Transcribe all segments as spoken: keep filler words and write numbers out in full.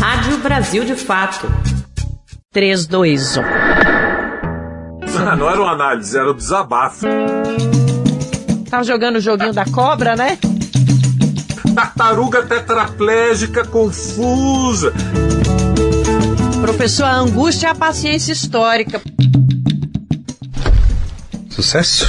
Rádio Brasil de Fato. três, dois, um. Não, não era uma análise, era um desabafo. Tá jogando o joguinho da cobra, né? Tartaruga tetraplégica confusa. Professor, a angústia é a paciência histórica. Sucesso.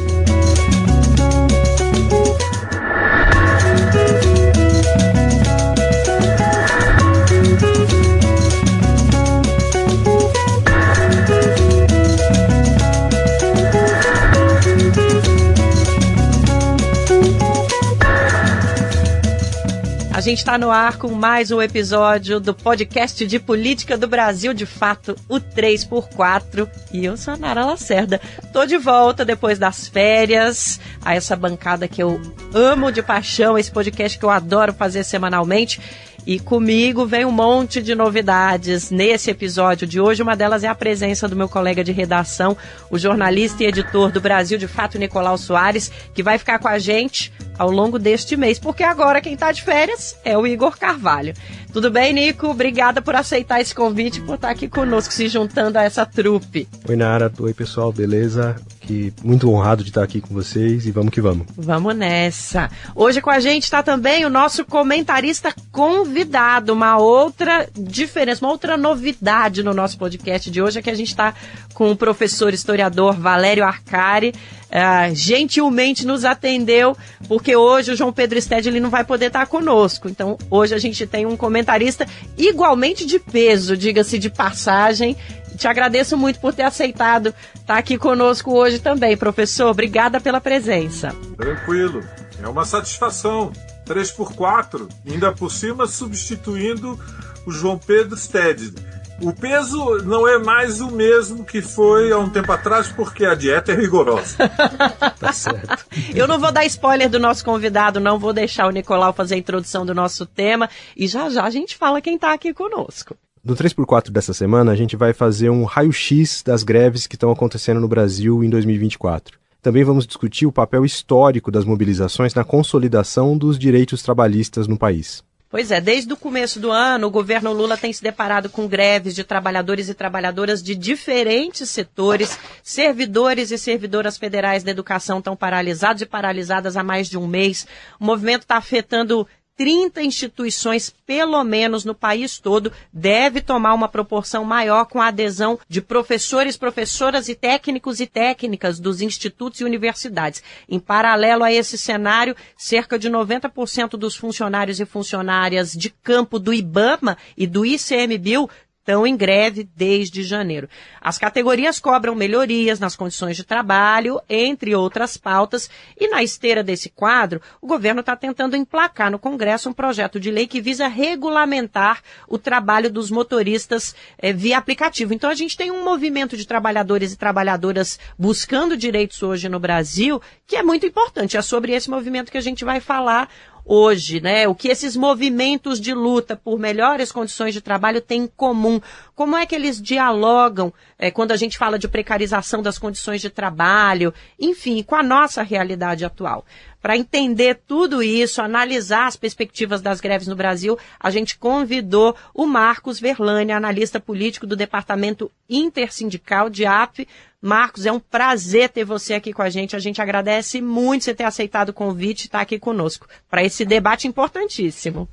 A gente está no ar com mais um episódio do podcast de política do Brasil de Fato, o três por quatro. E eu sou a Nara Lacerda. Tô de volta depois das férias, a essa bancada que eu amo de paixão, esse podcast que eu adoro fazer semanalmente. E comigo vem um monte de novidades nesse episódio de hoje. Uma delas é a presença do meu colega de redação, o jornalista e editor do Brasil de Fato, Nicolau Soares, que vai ficar com a gente ao longo deste mês, porque agora quem está de férias é o Igor Carvalho. Tudo bem, Nico? Obrigada por aceitar esse convite e por estar aqui conosco, se juntando a essa trupe. Oi, Nara. Oi, pessoal. Beleza? Que muito honrado de estar aqui com vocês e vamos que vamos. Vamos nessa. Hoje com a gente está também o nosso comentarista convidado, uma outra diferença, uma outra novidade no nosso podcast de hoje é que a gente está com o professor historiador Valério Arcari. Uh, gentilmente nos atendeu, porque hoje o João Pedro Stede ele não vai poder estar conosco. Então, hoje a gente tem um comentarista igualmente de peso, diga-se de passagem. Te agradeço muito por ter aceitado estar aqui conosco hoje também, professor. Obrigada pela presença. Tranquilo. É uma satisfação. três por quatro, ainda por cima substituindo o João Pedro Stede. O peso não é mais o mesmo que foi há um tempo atrás, porque a dieta é rigorosa. Tá certo. Eu não vou dar spoiler do nosso convidado, não vou deixar o Nicolau fazer a introdução do nosso tema, e já já a gente fala quem está aqui conosco. No três por quatro dessa semana, a gente vai fazer um raio-x das greves que estão acontecendo no Brasil em dois mil e vinte e quatro. Também vamos discutir o papel histórico das mobilizações na consolidação dos direitos trabalhistas no país. Pois é, desde o começo do ano, o governo Lula tem se deparado com greves de trabalhadores e trabalhadoras de diferentes setores. Servidores e servidoras federais da educação estão paralisados e paralisadas há mais de um mês. O movimento está afetando trinta instituições, pelo menos no país todo, deve tomar uma proporção maior com a adesão de professores, professoras e técnicos e técnicas dos institutos e universidades. Em paralelo a esse cenário, cerca de noventa por cento dos funcionários e funcionárias de campo do IBAMA e do ICMBio estão em greve desde janeiro. As categorias cobram melhorias nas condições de trabalho, entre outras pautas, e na esteira desse quadro, o governo está tentando emplacar no Congresso um projeto de lei que visa regulamentar o trabalho dos motoristas eh, via aplicativo. Então a gente tem um movimento de trabalhadores e trabalhadoras buscando direitos hoje no Brasil, que é muito importante. É sobre esse movimento que a gente vai falar hoje, né? O que esses movimentos de luta por melhores condições de trabalho têm em comum? Como é que eles dialogam é, quando a gente fala de precarização das condições de trabalho? Enfim, com a nossa realidade atual. Para entender tudo isso, analisar as perspectivas das greves no Brasil, a gente convidou o Marcos Verlani, analista político do Departamento Intersindical de A P. Marcos, é um prazer ter você aqui com a gente. A gente agradece muito você ter aceitado o convite e estar aqui conosco para esse debate importantíssimo.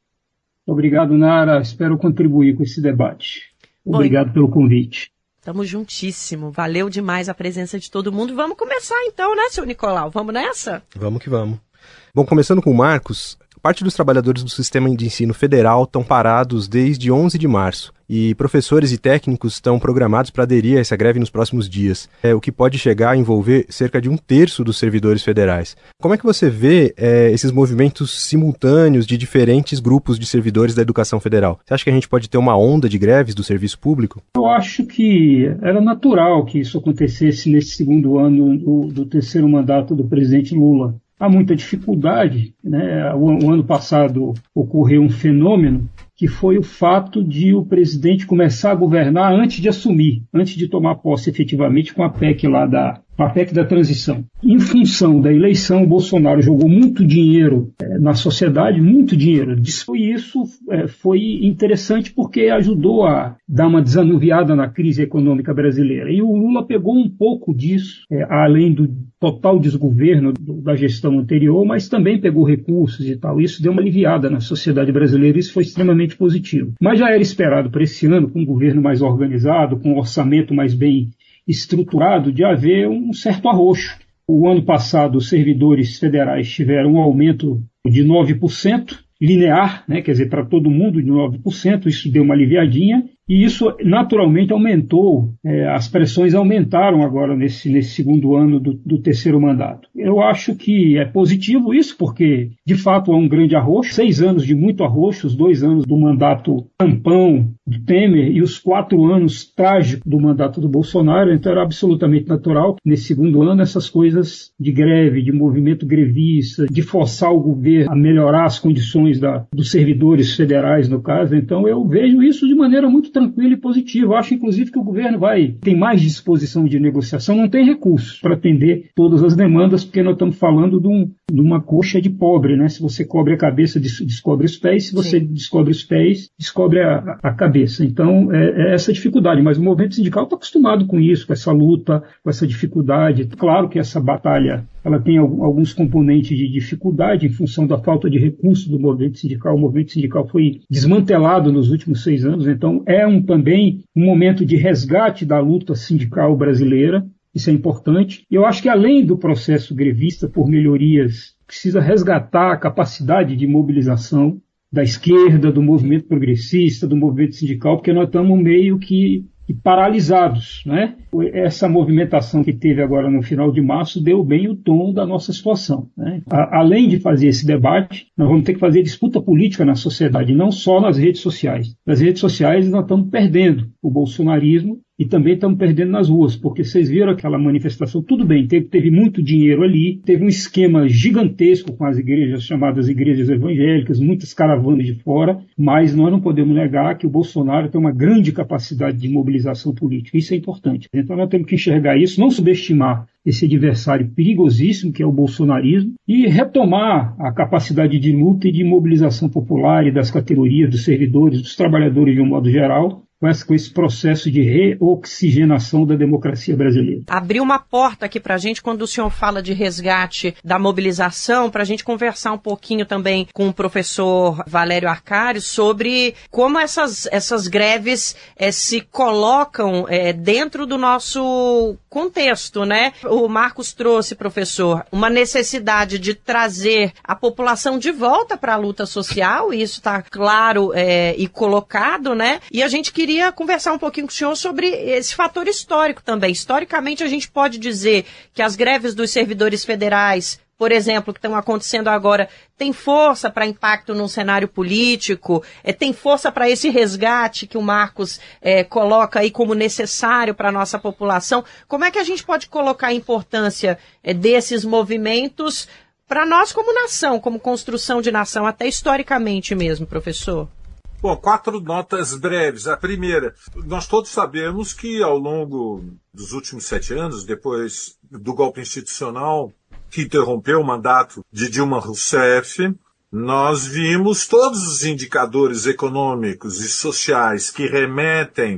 Obrigado, Nara. Espero contribuir com esse debate. Obrigado Bom, pelo convite. Estamos juntíssimo. Valeu demais a presença de todo mundo. Vamos começar então, né, seu Nicolau? Vamos nessa? Vamos que vamos. Bom, começando com o Marcos, parte dos trabalhadores do sistema de ensino federal estão parados desde onze de março e professores e técnicos estão programados para aderir a essa greve nos próximos dias, é, o que pode chegar a envolver cerca de um terço dos servidores federais. Como é que você vê é, esses movimentos simultâneos de diferentes grupos de servidores da educação federal? Você acha que a gente pode ter uma onda de greves do serviço público? Eu acho que era natural que isso acontecesse nesse segundo ano do, do terceiro mandato do presidente Lula. Há muita dificuldade, né? O, o ano passado ocorreu um fenômeno que foi o fato de o presidente começar a governar antes de assumir, antes de tomar posse efetivamente com a P E C lá da, a P E C da transição. Em função da eleição, o Bolsonaro jogou muito dinheiro é, na sociedade, muito dinheiro. E isso é, foi interessante porque ajudou a dar uma desanuviada na crise econômica brasileira. E o Lula pegou um pouco disso, é, além do total desgoverno do, da gestão anterior, mas também pegou recursos e tal. Isso deu uma aliviada na sociedade brasileira, isso foi extremamente positivo. Mas já era esperado para esse ano, com um governo mais organizado, com um orçamento mais bem estruturado, de haver um certo arroxo. O ano passado, os servidores federais tiveram um aumento de nove por cento, linear, né, quer dizer, para todo mundo de nove por cento, isso deu uma aliviadinha, e isso naturalmente aumentou, é, as pressões aumentaram agora nesse, nesse segundo ano do, do terceiro mandato. Eu acho que é positivo isso, porque de fato há um grande arroxo, seis anos de muito arroxo, os dois anos do mandato tampão do Temer e os quatro anos trágicos do mandato do Bolsonaro, então era absolutamente natural que nesse segundo ano essas coisas de greve, de movimento grevista, de forçar o governo a melhorar as condições da, dos servidores federais, no caso. Então eu vejo isso de maneira muito tranquilo e positivo. Eu acho, inclusive, que o governo vai tem mais disposição de negociação, não tem recursos para atender todas as demandas, porque nós estamos falando de, um, de uma coxa de pobre, né? Se você cobre a cabeça, descobre os pés, se você Sim. descobre os pés, descobre a, a cabeça. Então, é, é essa dificuldade, mas o movimento sindical está acostumado com isso, com essa luta, com essa dificuldade. Claro que essa batalha ela tem alguns componentes de dificuldade em função da falta de recursos do movimento sindical. O movimento sindical foi desmantelado nos últimos seis anos, então é um, também um momento de resgate da luta sindical brasileira, isso é importante. Eu acho que além do processo grevista por melhorias, precisa resgatar a capacidade de mobilização da esquerda, do movimento progressista, do movimento sindical, porque nós estamos meio que e paralisados, né? Essa movimentação que teve agora no final de março deu bem o tom da nossa situação, né? A, além de fazer esse debate, nós vamos ter que fazer disputa política na sociedade, não só nas redes sociais. Nas redes sociais nós estamos perdendo o bolsonarismo e também estamos perdendo nas ruas, porque vocês viram aquela manifestação, tudo bem, teve, teve muito dinheiro ali, teve um esquema gigantesco com as igrejas, chamadas igrejas evangélicas, muitas caravanas de fora, mas nós não podemos negar que o Bolsonaro tem uma grande capacidade de mobilização política, isso é importante. Então nós temos que enxergar isso, não subestimar esse adversário perigosíssimo que é o bolsonarismo e retomar a capacidade de luta e de mobilização popular e das categorias, dos servidores, dos trabalhadores de um modo geral, com esse processo de reoxigenação da democracia brasileira. Abriu uma porta aqui para a gente quando o senhor fala de resgate da mobilização, para a gente conversar um pouquinho também com o professor Valério Arcari sobre como essas, essas greves é, se colocam é, dentro do nosso contexto, né? O Marcos trouxe, professor, uma necessidade de trazer a população de volta para a luta social, e isso está claro é, e colocado, né? E a gente queria queria conversar um pouquinho com o senhor sobre esse fator histórico também. Historicamente, a gente pode dizer que as greves dos servidores federais, por exemplo, que estão acontecendo agora, tem força para impacto no cenário político, é, tem força para esse resgate que o Marcos é, coloca aí como necessário para a nossa população. Como é que a gente pode colocar a importância é, desses movimentos para nós como nação, como construção de nação, até historicamente mesmo, professor? Bom, quatro notas breves. A primeira, nós todos sabemos que ao longo dos últimos sete anos, depois do golpe institucional que interrompeu o mandato de Dilma Rousseff, nós vimos todos os indicadores econômicos e sociais que remetem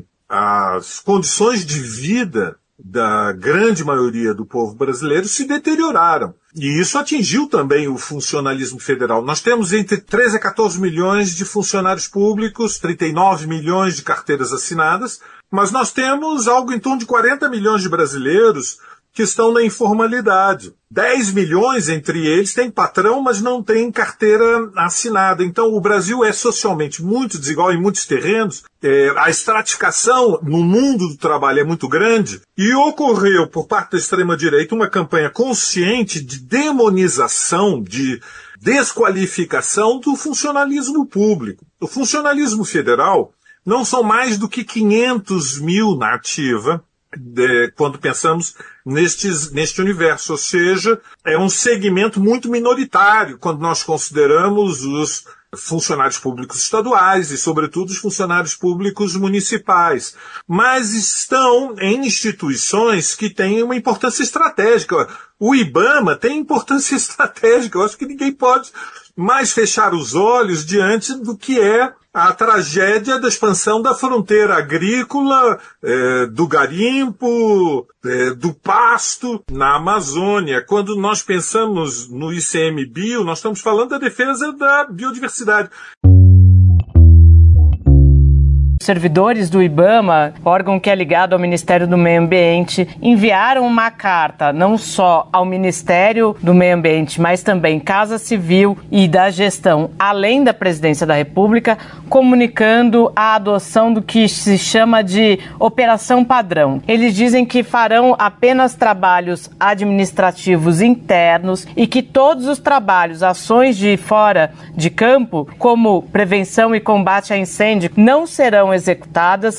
às condições de vida da grande maioria do povo brasileiro se deterioraram. E isso atingiu também o funcionalismo federal. Nós temos entre treze a quatorze milhões de funcionários públicos, trinta e nove milhões de carteiras assinadas, mas nós temos algo em torno de quarenta milhões de brasileiros que estão na informalidade. dez milhões entre eles têm patrão, mas não têm carteira assinada. Então o Brasil é socialmente muito desigual em muitos terrenos. É, a estratificação no mundo do trabalho é muito grande e ocorreu por parte da extrema-direita uma campanha consciente de demonização, de desqualificação do funcionalismo público. O funcionalismo federal não são mais do que quinhentos mil na ativa, De, quando pensamos nestes, neste universo, ou seja, é um segmento muito minoritário quando nós consideramos os funcionários públicos estaduais e, sobretudo, os funcionários públicos municipais. Mas estão em instituições que têm uma importância estratégica. O IBAMA tem importância estratégica. Eu acho que ninguém pode mais fechar os olhos diante do que é a tragédia da expansão da fronteira agrícola, eh, do garimpo, eh, do pasto na Amazônia. Quando nós pensamos no I C M Bio, nós estamos falando da defesa da biodiversidade. Servidores do IBAMA, órgão que é ligado ao Ministério do Meio Ambiente, enviaram uma carta não só ao Ministério do Meio Ambiente, mas também Casa Civil e da Gestão, além da Presidência da República, comunicando a adoção do que se chama de Operação Padrão. Eles dizem que farão apenas trabalhos administrativos internos e que todos os trabalhos, ações de fora de campo, como prevenção e combate a incêndio, não serão executadas.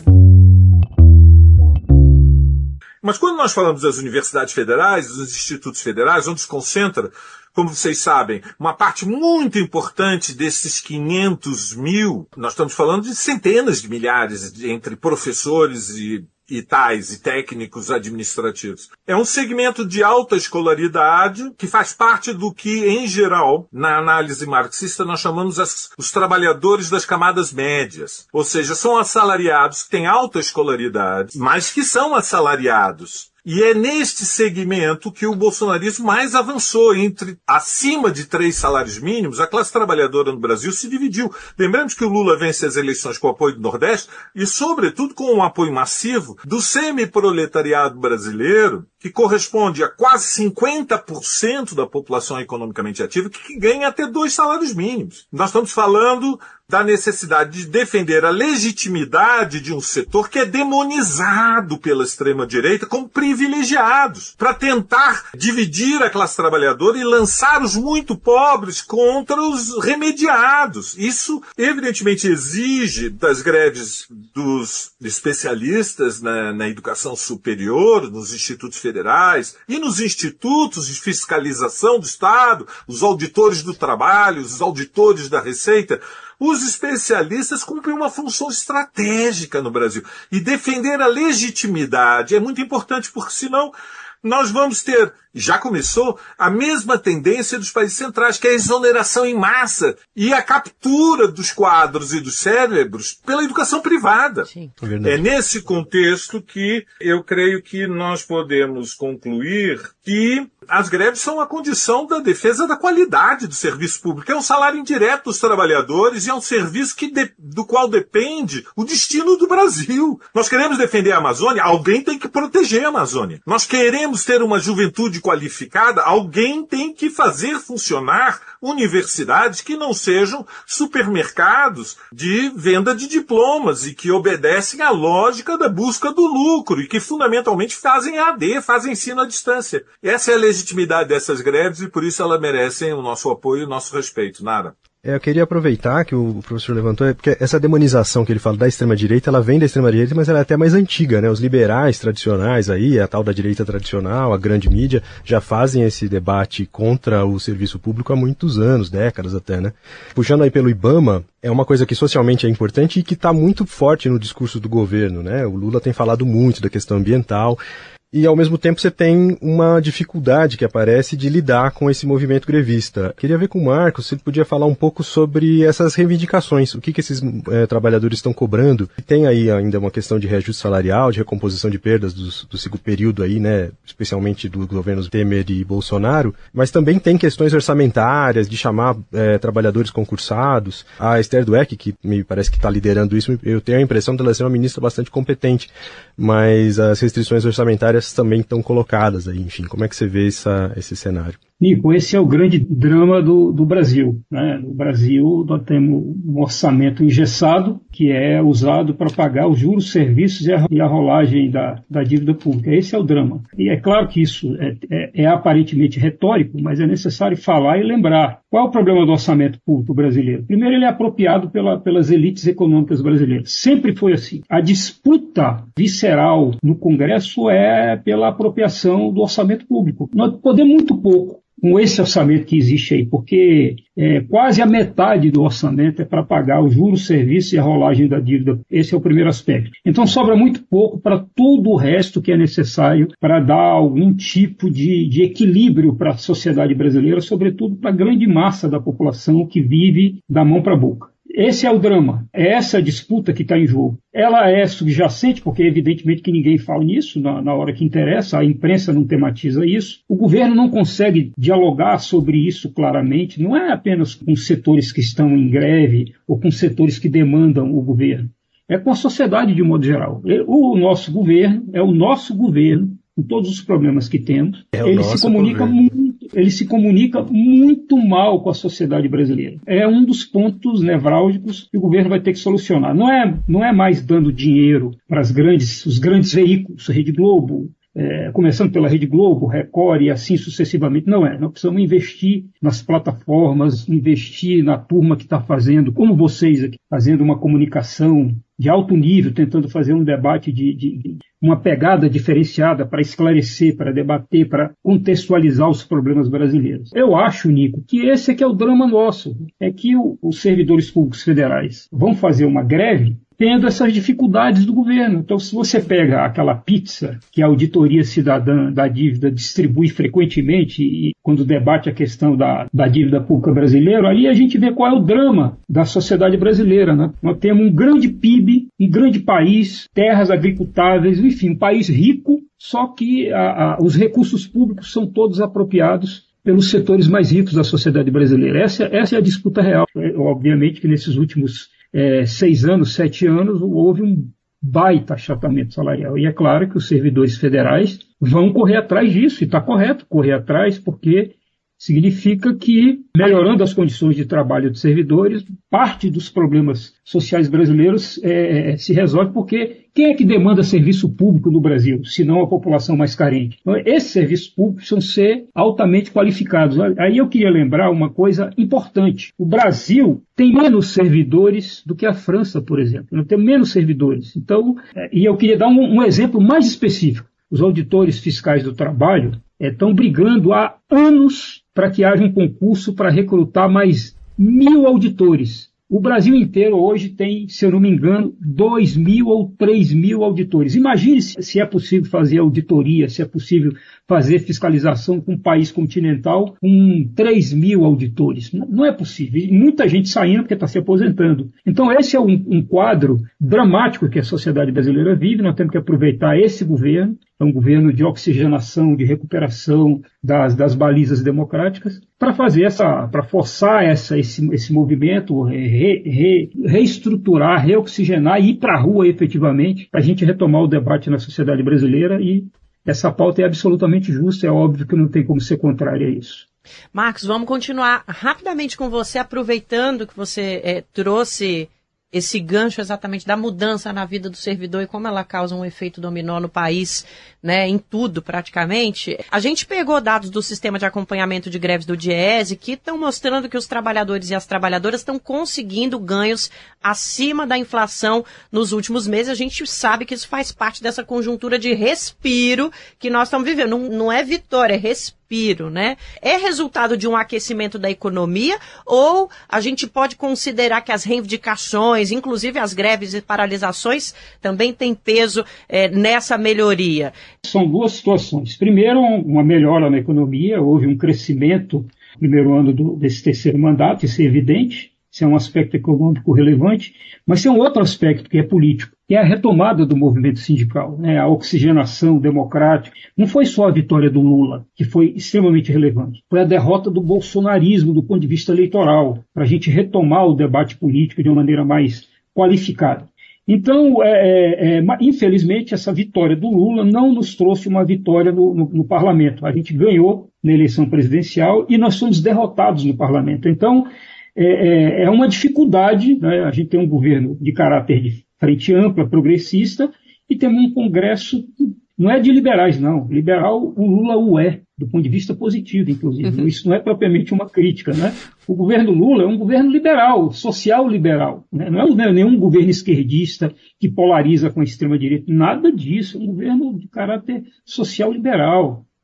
Mas quando nós falamos das universidades federais, dos institutos federais, onde se concentra, como vocês sabem, uma parte muito importante desses quinhentos mil, nós estamos falando de centenas de milhares de, entre professores e e tais e técnicos administrativos. É um segmento de alta escolaridade que faz parte do que, em geral, na análise marxista, nós chamamos as, os trabalhadores das camadas médias. Ou seja, são assalariados que têm alta escolaridade, mas que são assalariados. E é neste segmento que o bolsonarismo mais avançou. Entre acima de três salários mínimos, a classe trabalhadora no Brasil se dividiu. Lembramos que o Lula vence as eleições com o apoio do Nordeste e, sobretudo, com um apoio massivo do semi-proletariado brasileiro, que corresponde a quase cinquenta por cento da população economicamente ativa, que ganha até dois salários mínimos. Nós estamos falando da necessidade de defender a legitimidade de um setor que é demonizado pela extrema-direita como privilegiados, para tentar dividir a classe trabalhadora e lançar os muito pobres contra os remediados. Isso, evidentemente, exige das greves dos especialistas na, na educação superior, nos institutos federais e nos institutos de fiscalização do Estado, os auditores do trabalho, os auditores da Receita. Os especialistas cumprem uma função estratégica no Brasil. E defender a legitimidade é muito importante, porque senão nós vamos ter, já começou, a mesma tendência dos países centrais, que é a exoneração em massa e a captura dos quadros e dos cérebros pela educação privada. Sim, é, é nesse contexto que eu creio que nós podemos concluir que as greves são a condição da defesa da qualidade do serviço público. É um salário indireto dos trabalhadores e é um serviço que de, do qual depende o destino do Brasil. Nós queremos defender a Amazônia, alguém tem que proteger a Amazônia. Nós queremos ter uma juventude qualificada, alguém tem que fazer funcionar universidades que não sejam supermercados de venda de diplomas e que obedecem à lógica da busca do lucro e que fundamentalmente fazem A D, fazem ensino à distância. Essa é a legitimidade dessas greves e por isso elas merecem o nosso apoio e o nosso respeito. Nara. É, eu queria aproveitar que o professor levantou, é porque essa demonização que ele fala da extrema-direita, ela vem da extrema-direita, mas ela é até mais antiga, né? Os liberais tradicionais aí, a tal da direita tradicional, a grande mídia, já fazem esse debate contra o serviço público há muitos anos, décadas até, né? Puxando aí pelo IBAMA, é uma coisa que socialmente é importante e que está muito forte no discurso do governo, né? O Lula tem falado muito da questão ambiental. E, ao mesmo tempo, você tem uma dificuldade que aparece de lidar com esse movimento grevista. Queria ver com o Marcos se ele podia falar um pouco sobre essas reivindicações, o que, que esses é, trabalhadores estão cobrando. E tem aí ainda uma questão de reajuste salarial, de recomposição de perdas do, do segundo período aí, né, especialmente dos governos Temer e Bolsonaro, mas também tem questões orçamentárias, de chamar é, trabalhadores concursados. A Esther Dweck, que me parece que está liderando isso, eu tenho a impressão de ela ser uma ministra bastante competente, mas as restrições orçamentárias também estão colocadas aí, enfim, como é que você vê essa, esse cenário? Nico, esse é o grande drama do, do Brasil, né? No Brasil, nós temos um orçamento engessado que é usado para pagar os juros, serviços e a, e a rolagem da, da dívida pública. Esse é o drama. E é claro que isso é, é, é aparentemente retórico, mas é necessário falar e lembrar. Qual é o problema do orçamento público brasileiro? Primeiro, ele é apropriado pela, pelas elites econômicas brasileiras. Sempre foi assim. A disputa visceral no Congresso é pela apropriação do orçamento público. Nós podemos muito pouco com esse orçamento que existe aí, porque é, quase a metade do orçamento é para pagar os juros, serviços e a rolagem da dívida. Esse é o primeiro aspecto. Então sobra muito pouco para todo o resto que é necessário para dar algum tipo de, de equilíbrio para a sociedade brasileira, sobretudo para a grande massa da população que vive da mão para a boca. Esse é o drama, é essa disputa que está em jogo. Ela é subjacente, porque evidentemente que ninguém fala nisso na, na hora que interessa, a imprensa não tematiza isso. O governo não consegue dialogar sobre isso claramente, não é apenas com setores que estão em greve ou com setores que demandam o governo. É com a sociedade de modo geral. O nosso governo é o nosso governo, com todos os problemas que temos, é ele se comunica muito. Ele se comunica muito mal com a sociedade brasileira. É um dos pontos nevrálgicos que o governo vai ter que solucionar. Não é, não é mais dando dinheiro para as grandes, os grandes veículos, a Rede Globo, é, começando pela Rede Globo, Record e assim sucessivamente. Não é. Nós precisamos investir nas plataformas, investir na turma que está fazendo, como vocês aqui, fazendo uma comunicação de alto nível, tentando fazer um debate de, de, de uma pegada diferenciada para esclarecer, para debater, para contextualizar os problemas brasileiros. Eu acho, Nico, que esse é que é o drama nosso, é que o, os servidores públicos federais vão fazer uma greve tendo essas dificuldades do governo. Então, se você pega aquela pizza que a Auditoria Cidadã da Dívida distribui frequentemente e quando debate a questão da, da dívida pública brasileira, ali a gente vê qual é o drama da sociedade brasileira, né? Nós temos um grande P I B, um grande país, terras agricultáveis, enfim, um país rico, só que a, a, os recursos públicos são todos apropriados pelos setores mais ricos da sociedade brasileira. Essa, essa é a disputa real. É, obviamente que nesses últimos É, seis anos, sete anos, houve um baita achatamento salarial. E é claro que os servidores federais vão correr atrás disso, e está correto correr atrás, porque significa que, melhorando as condições de trabalho dos servidores, parte dos problemas sociais brasileiros é, se resolve, porque quem é que demanda serviço público no Brasil, se não a população mais carente? Então, esses serviços públicos precisam ser altamente qualificados. Aí eu queria lembrar uma coisa importante. O Brasil tem menos servidores do que a França, por exemplo. Não tem menos servidores. Então, e eu queria dar um, um exemplo mais específico. Os auditores fiscais do trabalho estão é, brigando há anos para que haja um concurso para recrutar mais mil auditores. O Brasil inteiro hoje tem, se eu não me engano, dois mil ou três mil auditores. Imagine se, se é possível fazer auditoria, se é possível fazer fiscalização com um país continental com três mil auditores. Não, não é possível. E muita gente saindo porque está se aposentando. Então esse é um, um quadro dramático que a sociedade brasileira vive. Nós temos que aproveitar esse governo. É um governo de oxigenação, de recuperação das, das balizas democráticas, para fazer essa, para forçar essa, esse, esse movimento, re, re, reestruturar, reoxigenar e ir para a rua efetivamente, para a gente retomar o debate na sociedade brasileira. E essa pauta é absolutamente justa, é óbvio que não tem como ser contrária a isso. Marcos, vamos continuar rapidamente com você, aproveitando que você é, trouxe esse gancho exatamente da mudança na vida do servidor e como ela causa um efeito dominó no país, né, em tudo praticamente. A gente pegou dados do Sistema de Acompanhamento de Greves do DIEESE que estão mostrando que os trabalhadores e as trabalhadoras estão conseguindo ganhos acima da inflação nos últimos meses. A gente sabe que isso faz parte dessa conjuntura de respiro que nós estamos vivendo. Não, não é vitória, é respiro. Né? É resultado de um aquecimento da economia ou a gente pode considerar que as reivindicações, inclusive as greves e paralisações, também têm peso é, nessa melhoria? São duas situações. Primeiro, uma melhora na economia, houve um crescimento no primeiro ano do, desse terceiro mandato, isso é evidente. Esse é um aspecto econômico relevante, mas tem um outro aspecto que é político, que é a retomada do movimento sindical, né? A oxigenação democrática. Não foi só a vitória do Lula, que foi extremamente relevante, foi a derrota do bolsonarismo do ponto de vista eleitoral, para a gente retomar o debate político de uma maneira mais qualificada. Então, é, é, é, infelizmente, essa vitória do Lula não nos trouxe uma vitória no, no, no parlamento. A gente ganhou na eleição presidencial e nós fomos derrotados no parlamento. Então, É, é uma dificuldade, né? A gente tem um governo de caráter de frente ampla, progressista, e temos um Congresso, não é de liberais, não. Liberal, o Lula o é, do ponto de vista positivo, inclusive. Uhum. Isso não é propriamente uma crítica, né? O governo Lula é um governo liberal, social-liberal, né? Não é nenhum governo esquerdista que polariza com a extrema-direita. Nada disso. É um governo de caráter social-liberal.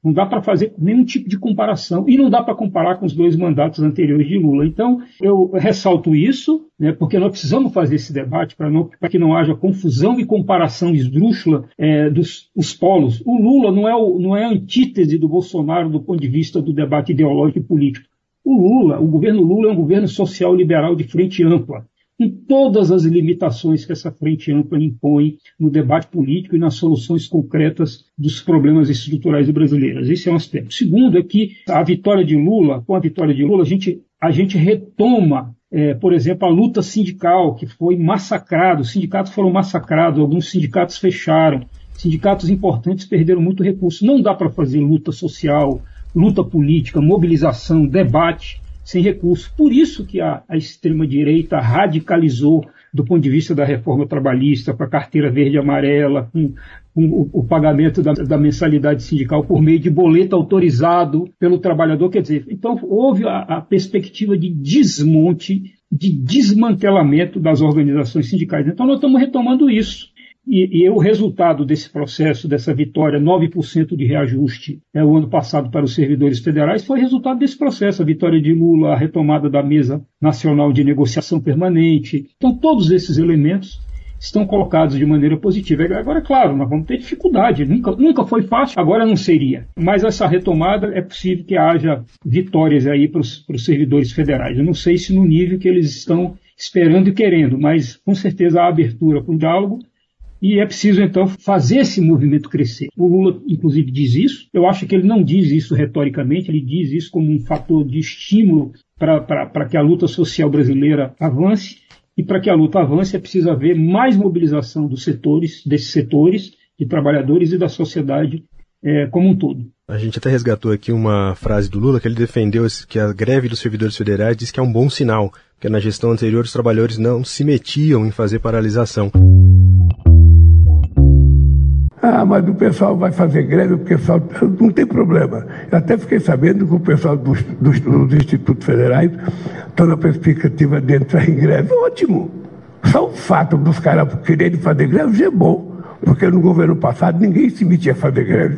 Não dá para fazer nenhum tipo de comparação e não dá para comparar com os dois mandatos anteriores de Lula. Então, eu ressalto isso, né, porque nós precisamos fazer esse debate para que não haja confusão e comparação esdrúxula é, dos os polos. O Lula não é, o, não é a antítese do Bolsonaro do ponto de vista do debate ideológico e político. O Lula, o governo Lula é um governo social liberal de frente ampla, com todas as limitações que essa frente ampla impõe no debate político e nas soluções concretas dos problemas estruturais brasileiros. Esse é um aspecto. Segundo é que a vitória de Lula, com a vitória de Lula, a gente, a gente retoma, é, por exemplo, a luta sindical, que foi massacrada, os sindicatos foram massacrados, alguns sindicatos fecharam, sindicatos importantes perderam muito recurso. Não dá para fazer luta social, luta política, mobilização, debate, sem recursos. Por isso que a, a extrema-direita radicalizou do ponto de vista da reforma trabalhista, com a carteira verde e amarela, com, com o, o pagamento da, da mensalidade sindical por meio de boleto autorizado pelo trabalhador. Quer dizer, então houve a, a perspectiva de desmonte, de desmantelamento das organizações sindicais. Então nós estamos retomando isso. E, e o resultado desse processo, dessa vitória, nove por cento de reajuste é, o ano passado para os servidores federais, foi resultado desse processo, a vitória de Lula, a retomada da mesa nacional de negociação permanente. Então, todos esses elementos estão colocados de maneira positiva. Agora, claro, nós vamos ter dificuldade, nunca, nunca foi fácil, agora não seria. Mas essa retomada é possível que haja vitórias aí para os servidores federais. Eu não sei se no nível que eles estão esperando e querendo, mas com certeza há abertura para o diálogo. E é preciso, então, fazer esse movimento crescer. O Lula, inclusive, diz isso. Eu acho que ele não diz isso retoricamente, ele diz isso como um fator de estímulo para que a luta social brasileira avance. E para que a luta avance é preciso haver mais mobilização dos setores, desses setores, de trabalhadores e da sociedade é, como um todo. A gente até resgatou aqui uma frase do Lula, que ele defendeu que a greve dos servidores federais diz que é um bom sinal, porque na gestão anterior os trabalhadores não se metiam em fazer paralisação. Ah, mas o pessoal vai fazer greve, o pessoal não tem problema. Eu até fiquei sabendo que o pessoal dos, dos, dos institutos federais está na perspectiva de entrar em greve. Ótimo! Só o fato dos caras quererem fazer greve já é bom, porque no governo passado ninguém se metia a fazer greve.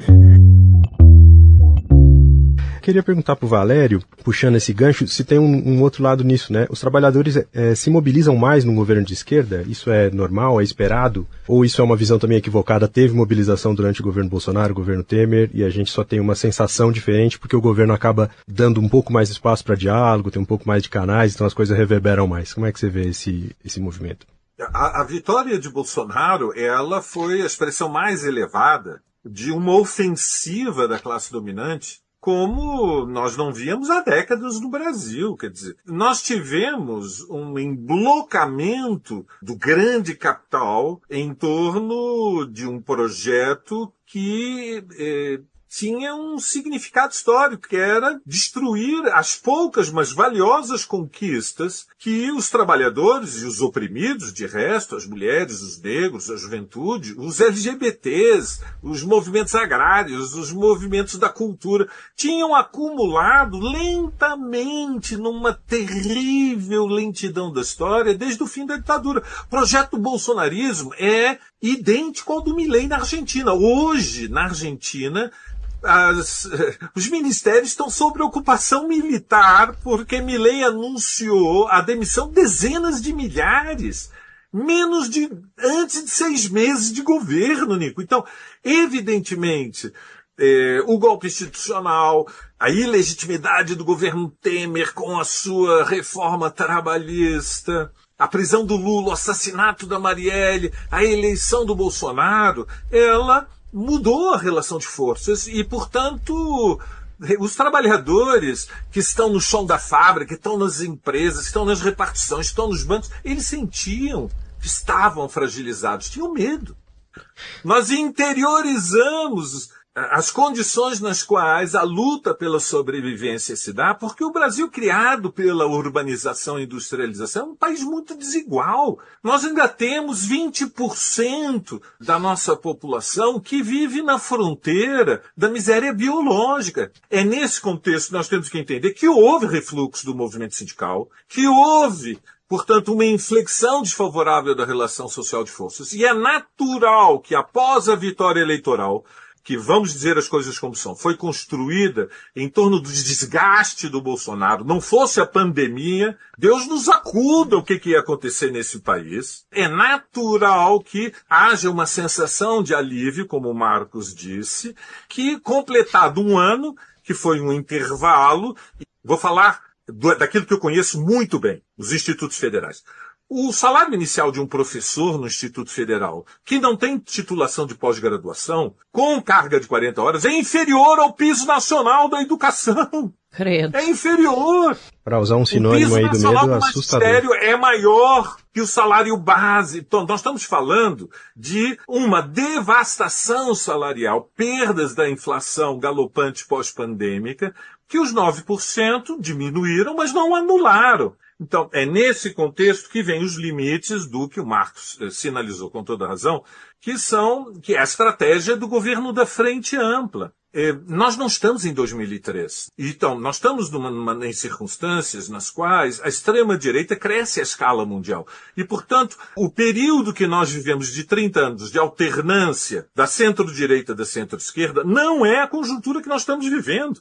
Queria perguntar para o Valério, puxando esse gancho, se tem um, um outro lado nisso, né? Os trabalhadores é, se mobilizam mais no governo de esquerda? Isso é normal, é esperado? Ou isso é uma visão também equivocada? Teve mobilização durante o governo Bolsonaro, o governo Temer, e a gente só tem uma sensação diferente porque o governo acaba dando um pouco mais espaço para diálogo, tem um pouco mais de canais, então as coisas reverberam mais. Como é que você vê esse, esse movimento? A, a vitória de Bolsonaro, ela foi a expressão mais elevada de uma ofensiva da classe dominante, como nós não víamos há décadas no Brasil. Quer dizer, nós tivemos um emblocamento do grande capital em torno de um projeto que eh, tinha um significado histórico, que era destruir as poucas, mas valiosas conquistas que os trabalhadores e os oprimidos, de resto, as mulheres, os negros, a juventude, os L G B Ts, os movimentos agrários, os movimentos da cultura, tinham acumulado lentamente numa terrível lentidão da história desde o fim da ditadura. O projeto do bolsonarismo é idêntico ao do Milei na Argentina. Hoje, na Argentina, As, os ministérios estão sob ocupação militar porque Milei anunciou a demissão de dezenas de milhares, menos de, antes de seis meses de governo, Nico. Então, evidentemente, eh, o golpe institucional, a ilegitimidade do governo Temer com a sua reforma trabalhista, a prisão do Lula, o assassinato da Marielle, a eleição do Bolsonaro, ela mudou a relação de forças e, portanto, os trabalhadores que estão no chão da fábrica, que estão nas empresas, que estão nas repartições, que estão nos bancos, eles sentiam que estavam fragilizados, tinham medo. Nós interiorizamos as condições nas quais a luta pela sobrevivência se dá, porque o Brasil, criado pela urbanização e industrialização, é um país muito desigual. Nós ainda temos vinte por cento da nossa população que vive na fronteira da miséria biológica. É nesse contexto que nós temos que entender que houve refluxo do movimento sindical, que houve, portanto, uma inflexão desfavorável da relação social de forças. E é natural que, após a vitória eleitoral, que, vamos dizer as coisas como são, foi construída em torno do desgaste do Bolsonaro, não fosse a pandemia, Deus nos acuda o que, que ia acontecer nesse país. É natural que haja uma sensação de alívio, como o Marcos disse, que completado um ano, que foi um intervalo, vou falar do, daquilo que eu conheço muito bem, os institutos federais. O salário inicial de um professor no Instituto Federal, que não tem titulação de pós-graduação, com carga de quarenta horas, é inferior ao piso nacional da educação. Credo. É inferior. Para usar um sinônimo aí do medo, é assustador. O piso é maior que o salário base. Então, nós estamos falando de uma devastação salarial, perdas da inflação galopante pós-pandêmica, que os nove por cento diminuíram, mas não anularam. Então, é nesse contexto que vem os limites do que o Marcos eh, sinalizou com toda razão, que são, que é a estratégia do governo da frente ampla. Eh, nós não estamos em dois mil e três. Então, nós estamos numa, numa, em circunstâncias nas quais a extrema-direita cresce à escala mundial. E, portanto, o período que nós vivemos de trinta anos de alternância da centro-direita e da centro-esquerda não é a conjuntura que nós estamos vivendo.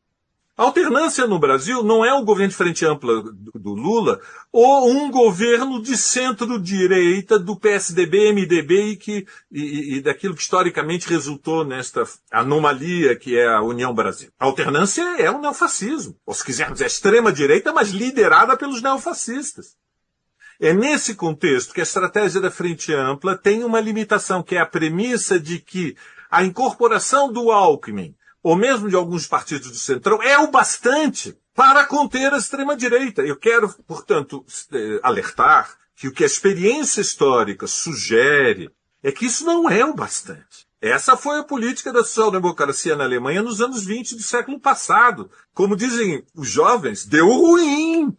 A alternância no Brasil não é o governo de frente ampla do Lula ou um governo de centro-direita do P S D B, M D B e, que, e, e daquilo que historicamente resultou nesta anomalia que é a União Brasil. A alternância é o neofascismo, ou se quisermos, é a extrema-direita, mas liderada pelos neofascistas. É nesse contexto que a estratégia da frente ampla tem uma limitação, que é a premissa de que a incorporação do Alckmin ou mesmo de alguns partidos do Centrão, é o bastante para conter a extrema-direita. Eu quero, portanto, alertar que o que a experiência histórica sugere é que isso não é o bastante. Essa foi a política da social-democracia na Alemanha nos anos vinte do século passado. Como dizem os jovens, deu ruim.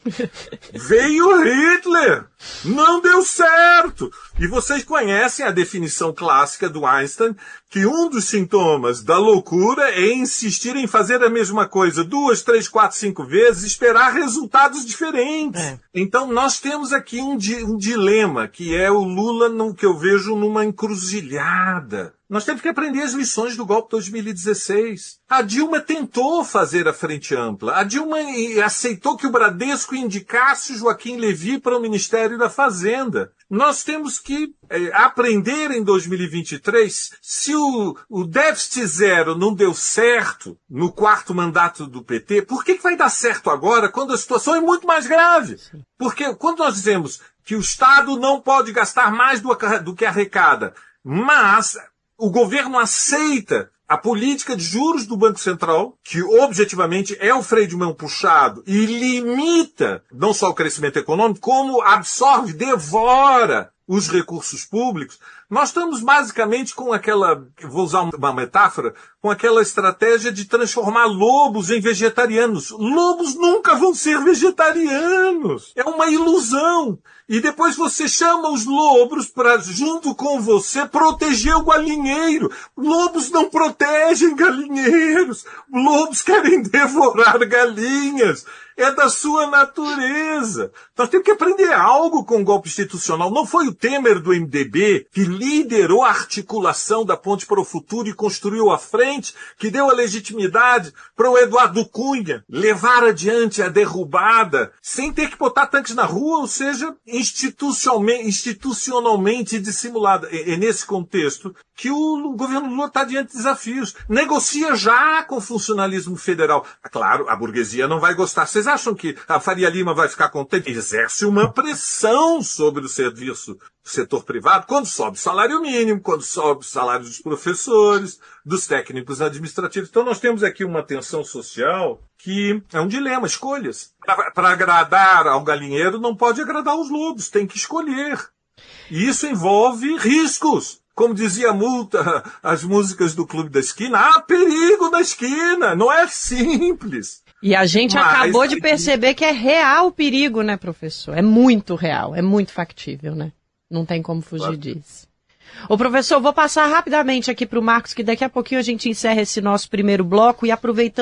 Veio Hitler. Não deu certo. E vocês conhecem a definição clássica do Einstein, que um dos sintomas da loucura é insistir em fazer a mesma coisa duas, três, quatro, cinco vezes e esperar resultados diferentes. É. Então nós temos aqui um, di- um dilema, que é o Lula, no, que eu vejo numa encruzilhada. Nós temos que aprender as lições do golpe de dois mil e dezesseis. A Dilma tentou fazer a frente ampla. A Dilma aceitou que o Bradesco indicasse o Joaquim Levy para o Ministério da Fazenda. Nós temos que é, aprender em dois mil e vinte e três, se o, o déficit zero não deu certo no quarto mandato do P T, por que, que vai dar certo agora, quando a situação é muito mais grave? Porque quando nós dizemos que o Estado não pode gastar mais do, do que arrecada, mas o governo aceita a política de juros do Banco Central, que objetivamente é o freio de mão puxado e limita não só o crescimento econômico, como absorve, devora os recursos públicos, nós estamos basicamente com aquela, vou usar uma metáfora, com aquela estratégia de transformar lobos em vegetarianos. Lobos nunca vão ser vegetarianos. É uma ilusão. E depois você chama os lobos para, junto com você, proteger o galinheiro. Lobos não protegem galinheiros. Lobos querem devorar galinhas. É da sua natureza. Nós temos que aprender algo com o golpe institucional. Não foi o Temer do M D B que liderou a articulação da Ponte para o Futuro e construiu a frente, que deu a legitimidade para o Eduardo Cunha levar adiante a derrubada sem ter que botar tanques na rua, ou seja, institucionalmente, institucionalmente dissimulada. É, é nesse contexto que o governo Lula está diante de desafios. Negocia já com o funcionalismo federal. Claro, a burguesia não vai gostar. Vocês acham que a Faria Lima vai ficar contente? Exerce uma pressão sobre o serviço do setor privado quando sobe o salário mínimo, quando sobe o salário dos professores, dos técnicos administrativos. Então nós temos aqui uma tensão social que é um dilema, escolhas. Para agradar ao galinheiro não pode agradar aos lobos, tem que escolher. E isso envolve riscos. Como dizia a multa, as músicas do Clube da Esquina, há perigo na esquina, não é simples. E a gente Mas, acabou de perceber que é real o perigo, né, professor? É muito real, é muito factível, né? Não tem como fugir claro. disso. Ô, professor, vou passar rapidamente aqui para o Marcos, que daqui a pouquinho a gente encerra esse nosso primeiro bloco e aproveitando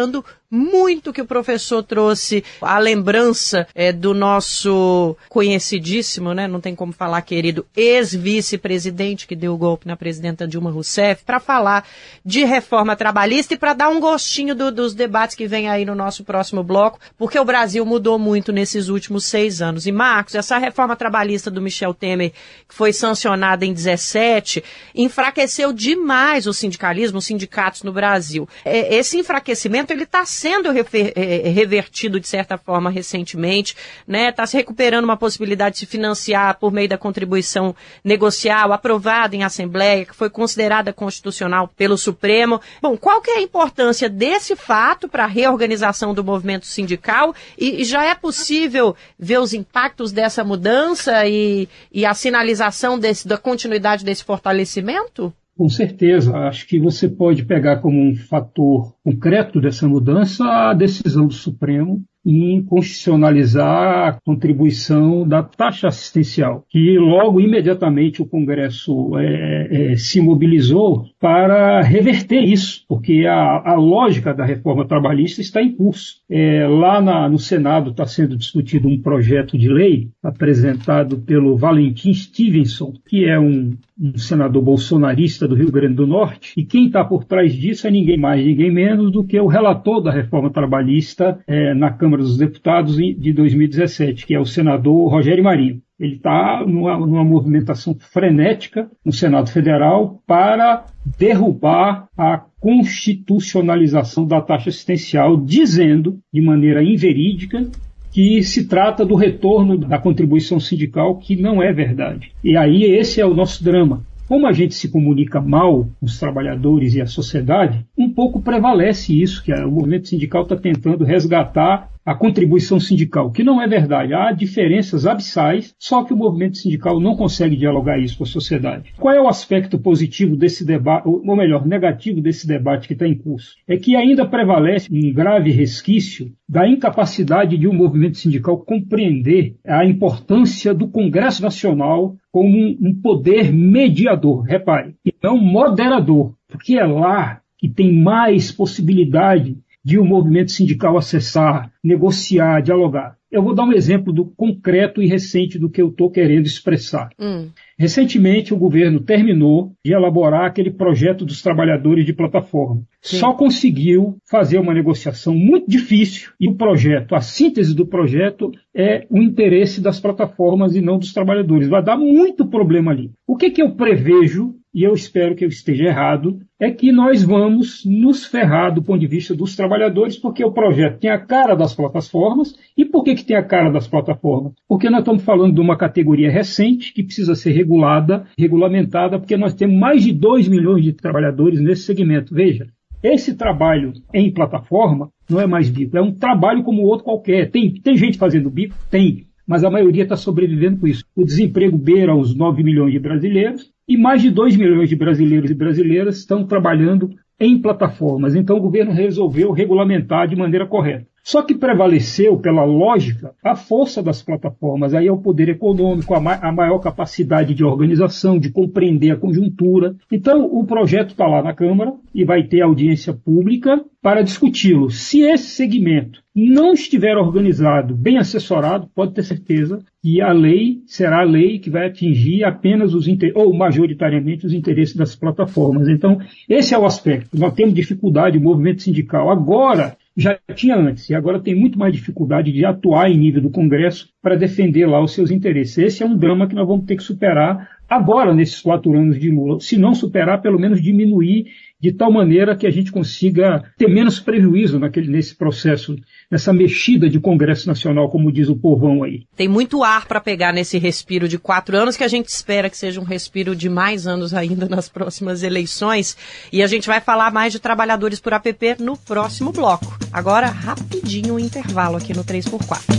muito que o professor trouxe a lembrança é, do nosso conhecidíssimo, né, não tem como falar, querido, ex-vice-presidente que deu o golpe na presidenta Dilma Rousseff, para falar de reforma trabalhista e para dar um gostinho do, dos debates que vem aí no nosso próximo bloco, porque o Brasil mudou muito nesses últimos seis anos. E, Marcos, essa reforma trabalhista do Michel Temer, que foi sancionada em dezessete, enfraqueceu demais o sindicalismo, os sindicatos no Brasil. É, esse enfraquecimento, ele está sendo refer, é, revertido, de certa forma, recentemente, né? Está se recuperando uma possibilidade de se financiar por meio da contribuição negocial, aprovada em Assembleia, que foi considerada constitucional pelo Supremo. Bom, qual que é a importância desse fato para a reorganização do movimento sindical? E, e já é possível ver os impactos dessa mudança e, e a sinalização desse, da continuidade desse fortalecimento? Com certeza. Acho que você pode pegar como um fator concreto dessa mudança a decisão do Supremo em constitucionalizar a contribuição da taxa assistencial, que logo, imediatamente, o Congresso é, é, se mobilizou para reverter isso, porque a, a lógica da reforma trabalhista está em curso. É, lá na, no Senado está sendo discutido um projeto de lei apresentado pelo Valentim Stevenson, que é um, um senador bolsonarista do Rio Grande do Norte, e quem está por trás disso é ninguém mais, ninguém menos do que o relator da reforma trabalhista é, na Câmara dos Deputados de dois mil e dezessete, que é o senador Rogério Marinho. Ele está numa, numa movimentação frenética no Senado Federal para derrubar a constitucionalização da taxa assistencial, dizendo, de maneira inverídica, que se trata do retorno da contribuição sindical, que não é verdade. E aí esse é o nosso drama. Como a gente se comunica mal com os trabalhadores e a sociedade, um pouco prevalece isso, que o movimento sindical está tentando resgatar a contribuição sindical, que não é verdade. Há diferenças abissais, só que o movimento sindical não consegue dialogar isso com a sociedade. Qual é o aspecto positivo desse debate, ou melhor, negativo desse debate que está em curso? É que ainda prevalece um grave resquício da incapacidade de um movimento sindical compreender a importância do Congresso Nacional como um, um poder mediador, repare, e não moderador, porque é lá que tem mais possibilidade de um movimento sindical acessar, negociar, dialogar. Eu vou dar um exemplo do concreto e recente do que eu estou querendo expressar. Hum. Recentemente, o governo terminou de elaborar aquele projeto dos trabalhadores de plataforma. Sim. Só conseguiu fazer uma negociação muito difícil e o projeto, a síntese do projeto é o interesse das plataformas e não dos trabalhadores. Vai dar muito problema ali. O que, que eu prevejo, e eu espero que eu esteja errado, é que nós vamos nos ferrar do ponto de vista dos trabalhadores, porque o projeto tem a cara das plataformas. E por que, que tem a cara das plataformas? Porque nós estamos falando de uma categoria recente que precisa ser regulada, regulamentada, porque nós temos mais de dois milhões de trabalhadores nesse segmento. Veja, esse trabalho em plataforma não é mais bico, é um trabalho como outro qualquer. Tem, tem gente fazendo bico? Tem, mas a maioria está sobrevivendo com isso. O desemprego beira os nove milhões de brasileiros e mais de dois milhões de brasileiros e brasileiras estão trabalhando em plataformas. Então o governo resolveu regulamentar de maneira correta. Só que prevaleceu, pela lógica, a força das plataformas. Aí é o poder econômico, a, ma- a maior capacidade de organização, de compreender a conjuntura. Então, o projeto está lá na Câmara e vai ter audiência pública para discuti-lo. Se esse segmento não estiver organizado, bem assessorado, pode ter certeza que a lei será a lei que vai atingir apenas os inter... ou majoritariamente os interesses das plataformas. Então, esse é o aspecto. Nós temos dificuldade, o movimento sindical agora já tinha antes, e agora tem muito mais dificuldade de atuar em nível do Congresso para defender lá os seus interesses. Esse é um drama que nós vamos ter que superar agora, nesses quatro anos de Lula. Se não superar, pelo menos diminuir de tal maneira que a gente consiga ter menos prejuízo naquele, nesse processo, nessa mexida de Congresso Nacional, como diz o povão aí. Tem muito ar para pegar nesse respiro de quatro anos, que a gente espera que seja um respiro de mais anos ainda nas próximas eleições. E a gente vai falar mais de trabalhadores por A P P no próximo bloco. Agora, rapidinho, um intervalo aqui no três por quatro.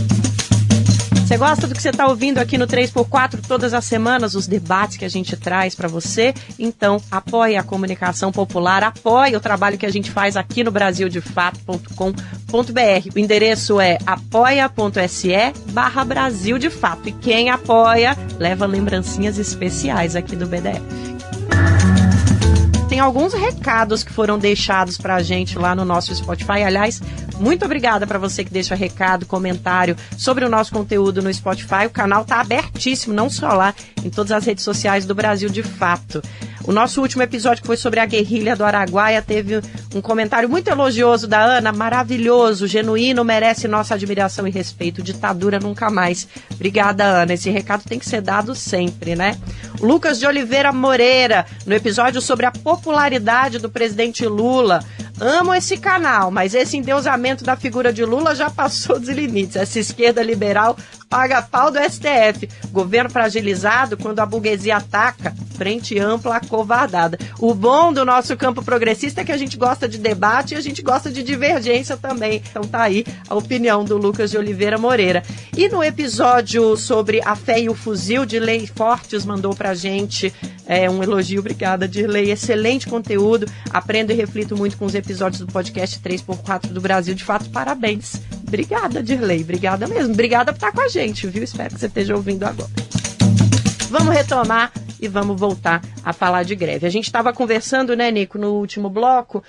Você gosta do que você está ouvindo aqui no três por quatro todas as semanas, os debates que a gente traz para você? Então, apoie a comunicação popular, apoie o trabalho que a gente faz aqui no brasil de fato ponto com ponto b r. O endereço é apoia.se barra Brasil de Fato. E quem apoia, leva lembrancinhas especiais aqui do B D F. Tem alguns recados que foram deixados pra gente lá no nosso Spotify. Aliás, muito obrigada para você que deixa recado, comentário sobre o nosso conteúdo no Spotify. O canal tá abertíssimo, não só lá, em todas as redes sociais do Brasil de fato. O nosso último episódio, que foi sobre a guerrilha do Araguaia, teve um comentário muito elogioso da Ana, maravilhoso, genuíno, merece nossa admiração e respeito. Ditadura nunca mais. Obrigada, Ana. Esse recado tem que ser dado sempre, né? O Lucas de Oliveira Moreira, no episódio sobre a popularidade do presidente Lula. Amo esse canal, mas esse endeusamento da figura de Lula já passou dos limites. Essa esquerda liberal paga pau do S T F. Governo fragilizado quando a burguesia ataca, frente ampla acovardada. O bom do nosso campo progressista é que a gente gosta de debate e a gente gosta de divergência também. Então tá aí a opinião do Lucas de Oliveira Moreira. E no episódio sobre a fé e o fuzil, Dirley Fortes mandou pra gente é, um elogio. Obrigada, Dirley. Excelente conteúdo. Aprendo e reflito muito com os episódios do podcast três por quatro do Brasil. De fato, parabéns. Obrigada, Dirley. Obrigada mesmo. Obrigada por estar com a gente, viu? Espero que você esteja ouvindo agora. Vamos retomar e vamos voltar a falar de greve. A gente estava conversando, né, Nico, no último bloco,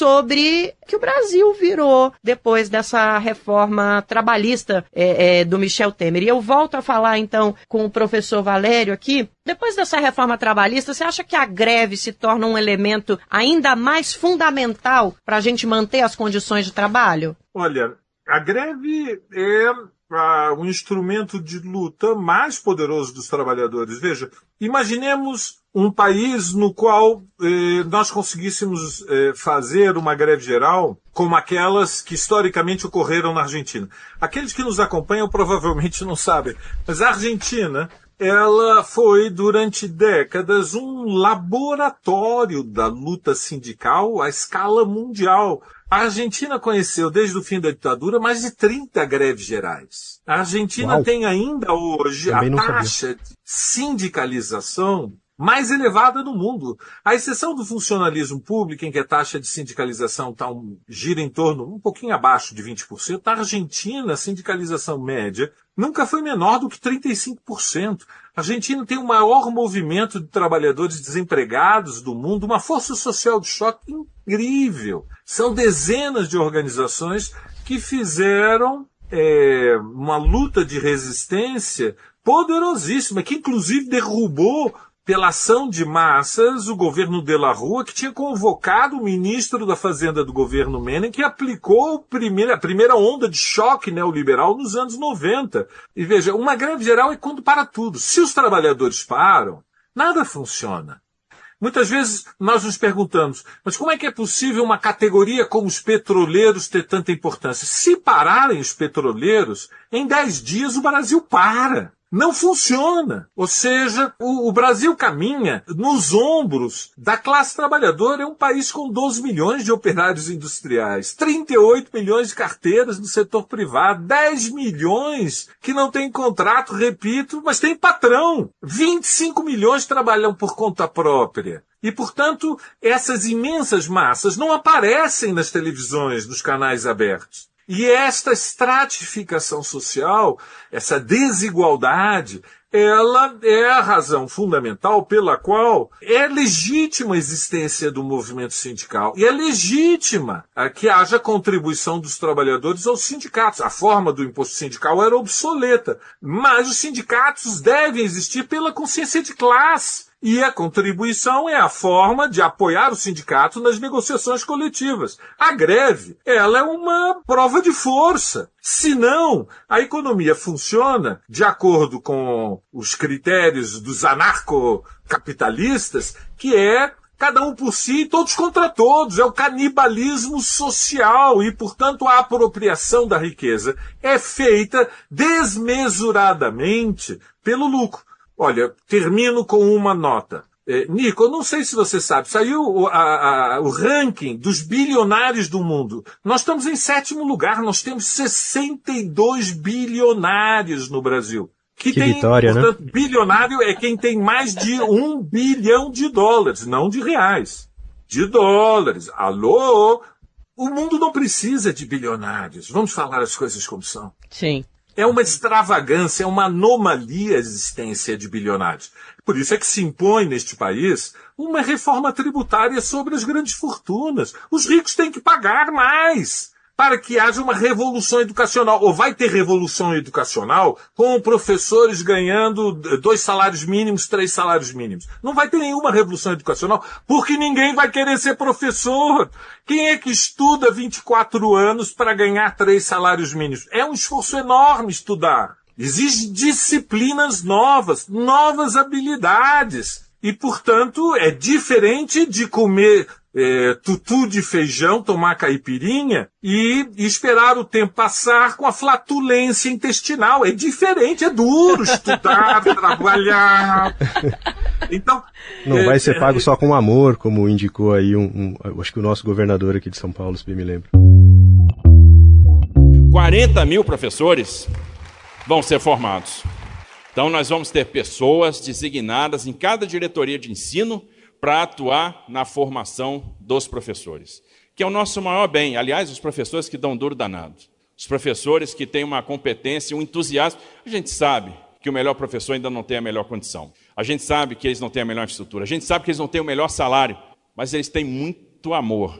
sobre que o Brasil virou depois dessa reforma trabalhista é, é, do Michel Temer. E eu volto a falar, então, com o professor Valério aqui. Depois dessa reforma trabalhista, você acha que a greve se torna um elemento ainda mais fundamental para a gente manter as condições de trabalho? Olha, a greve é uh, um instrumento de luta mais poderoso dos trabalhadores. Veja, imaginemos um país no qual eh, nós conseguíssemos eh, fazer uma greve geral como aquelas que historicamente ocorreram na Argentina. Aqueles que nos acompanham provavelmente não sabem, mas a Argentina, ela foi durante décadas um laboratório da luta sindical à escala mundial. A Argentina conheceu, desde o fim da ditadura, mais de trinta greves gerais. A Argentina Uau. tem ainda hoje Também a taxa sabia. de sindicalização mais elevada do mundo. À exceção do funcionalismo público, em que a taxa de sindicalização tá um, gira em torno, um pouquinho abaixo de vinte por cento, na Argentina, a sindicalização média nunca foi menor do que trinta e cinco por cento. A Argentina tem o maior movimento de trabalhadores desempregados do mundo, uma força social de choque incrível. São dezenas de organizações que fizeram é, uma luta de resistência poderosíssima, que inclusive derrubou, pela ação de massas, o governo de la Rúa, que tinha convocado o ministro da Fazenda do governo Menem, que aplicou a primeira, a primeira onda de choque neoliberal nos anos noventa. E veja, uma greve geral é quando para tudo. Se os trabalhadores param, nada funciona. Muitas vezes nós nos perguntamos, mas como é que é possível uma categoria como os petroleiros ter tanta importância? Se pararem os petroleiros, em dez dias o Brasil para. Não funciona. Ou seja, o, o Brasil caminha nos ombros da classe trabalhadora. É um país com doze milhões de operários industriais, trinta e oito milhões de carteiras no setor privado, dez milhões que não têm contrato, repito, mas tem patrão. vinte e cinco milhões trabalham por conta própria. E, portanto, essas imensas massas não aparecem nas televisões, nos canais abertos. E esta estratificação social, essa desigualdade, ela é a razão fundamental pela qual é legítima a existência do movimento sindical. E é legítima que haja contribuição dos trabalhadores aos sindicatos. A forma do imposto sindical era obsoleta, mas os sindicatos devem existir pela consciência de classe. E a contribuição é a forma de apoiar o sindicato nas negociações coletivas. A greve, ela é uma prova de força. Senão, a economia funciona de acordo com os critérios dos anarcocapitalistas, que é cada um por si, todos contra todos. É o canibalismo social e, portanto, a apropriação da riqueza é feita desmesuradamente pelo lucro. Olha, termino com uma nota. É, Nico, eu não sei se você sabe, saiu o, a, a, o ranking dos bilionários do mundo. Nós estamos em sétimo lugar, nós temos sessenta e dois bilionários no Brasil. Que, que tem, vitória, portanto, né? Bilionário é quem tem mais de um bilhão de dólares, não de reais. De dólares. Alô? O mundo não precisa de bilionários. Vamos falar as coisas como são. Sim. É uma extravagância, é uma anomalia a existência de bilionários. Por isso é que se impõe neste país uma reforma tributária sobre as grandes fortunas. Os ricos têm que pagar mais para que haja uma revolução educacional. Ou vai ter revolução educacional com professores ganhando dois salários mínimos, três salários mínimos. Não vai ter nenhuma revolução educacional, porque ninguém vai querer ser professor. Quem é que estuda vinte e quatro anos para ganhar três salários mínimos? É um esforço enorme estudar. Exige disciplinas novas, novas habilidades. E, portanto, é diferente de comer é, tutu de feijão, tomar caipirinha e, e esperar o tempo passar com a flatulência intestinal. É diferente, é duro estudar, trabalhar. Então, não é, vai ser pago é, só com amor, como indicou aí um, um, acho que o nosso governador aqui de São Paulo, se bem me lembro. quarenta mil professores vão ser formados. Então, nós vamos ter pessoas designadas em cada diretoria de ensino para atuar na formação dos professores, que é o nosso maior bem. Aliás, os professores que dão duro danado, os professores que têm uma competência, um entusiasmo. A gente sabe que o melhor professor ainda não tem a melhor condição. A gente sabe que eles não têm a melhor infraestrutura. A gente sabe que eles não têm o melhor salário, mas eles têm muito amor.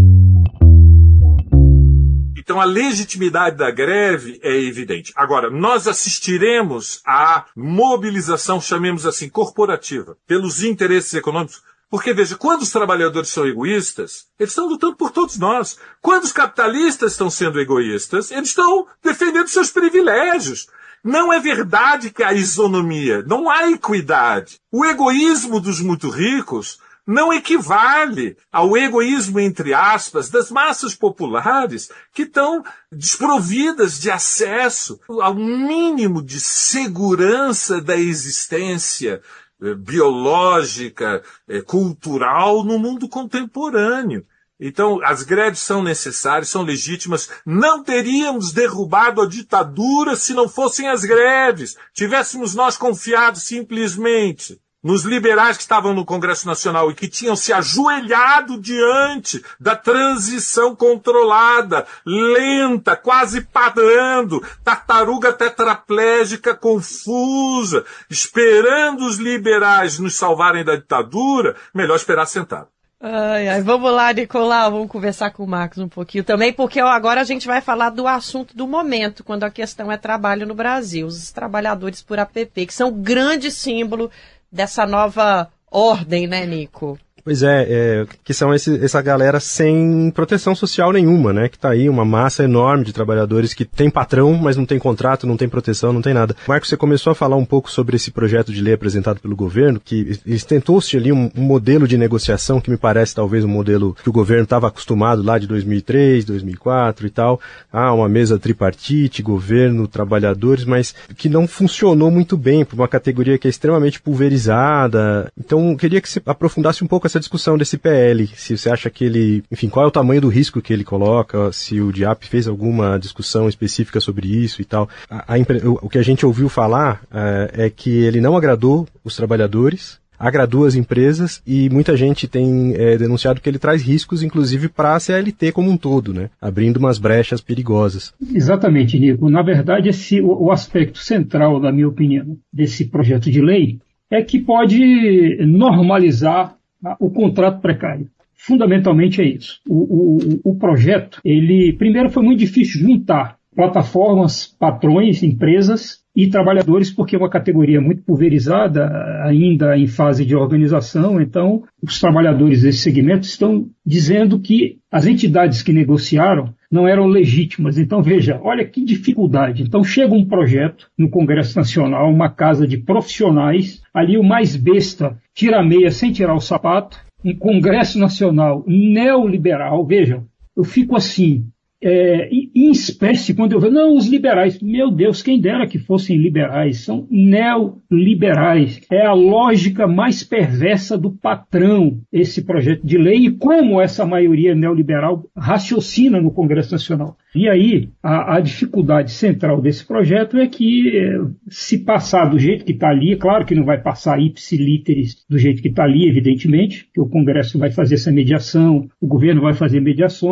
Então, a legitimidade da greve é evidente. Agora, nós assistiremos à mobilização, chamemos assim, corporativa, pelos interesses econômicos. Porque, veja, quando os trabalhadores são egoístas, eles estão lutando por todos nós. Quando os capitalistas estão sendo egoístas, eles estão defendendo seus privilégios. Não é verdade que há isonomia, não há equidade. O egoísmo dos muito ricos não equivale ao egoísmo, entre aspas, das massas populares que estão desprovidas de acesso ao mínimo de segurança da existência eh, biológica, eh, cultural no mundo contemporâneo. Então, as greves são necessárias, são legítimas. Não teríamos derrubado a ditadura se não fossem as greves. Tivéssemos nós confiado simplesmente nos liberais que estavam no Congresso Nacional e que tinham se ajoelhado diante da transição controlada, lenta, quase parando, tartaruga tetraplégica confusa, esperando os liberais nos salvarem da ditadura, melhor esperar sentado. Ai, ai, vamos lá, Nicolau, vamos conversar com o Marcos um pouquinho também, porque ó, agora a gente vai falar do assunto do momento, quando a questão é trabalho no Brasil. Os trabalhadores por A P P, que são um grande símbolo dessa nova ordem, né, Nico? Pois é, é que são esse, essa galera sem proteção social nenhuma, né? Que tá aí uma massa enorme de trabalhadores que tem patrão, mas não tem contrato, não tem proteção, não tem nada. Marcos, você começou a falar um pouco sobre esse projeto de lei apresentado pelo governo, que eles tentou-se ali um, um modelo de negociação que me parece talvez um modelo que o governo estava acostumado lá de dois mil e três, dois mil e quatro e tal. Ah, uma mesa tripartite, governo, trabalhadores, mas que não funcionou muito bem para uma categoria que é extremamente pulverizada. Então, eu queria que você aprofundasse um pouco essa discussão desse P L, se você acha que ele, enfim, qual é o tamanho do risco que ele coloca, se o D I A P fez alguma discussão específica sobre isso e tal. A, a, o que a gente ouviu falar é, é que ele não agradou os trabalhadores, agradou as empresas e muita gente tem é, denunciado que ele traz riscos, inclusive para a C L T como um todo, né? Abrindo umas brechas perigosas. Exatamente, Nico. Na verdade, esse, o, o aspecto central, na minha opinião, desse projeto de lei é que pode normalizar o contrato precário. Fundamentalmente é isso. O, o, o projeto, ele, primeiro foi muito difícil juntar plataformas, patrões, empresas e trabalhadores, porque é uma categoria muito pulverizada, ainda em fase de organização. Então, os trabalhadores desse segmento estão dizendo que as entidades que negociaram não eram legítimas. Então, veja, olha que dificuldade. Então, chega um projeto no Congresso Nacional, uma casa de profissionais, ali o mais besta tira a meia sem tirar o sapato, um Congresso Nacional neoliberal. Veja, eu fico assim, é, em espécie, quando eu vejo, não, os liberais, meu Deus, quem dera que fossem liberais, são neoliberais. É a lógica mais perversa do patrão, esse projeto de lei, e como essa maioria neoliberal raciocina no Congresso Nacional. E aí, a, a dificuldade central desse projeto é que, se passar do jeito que está ali, é claro que não vai passar ipsi literis do jeito que está ali, evidentemente, que o Congresso vai fazer essa mediação, o governo vai fazer mediações,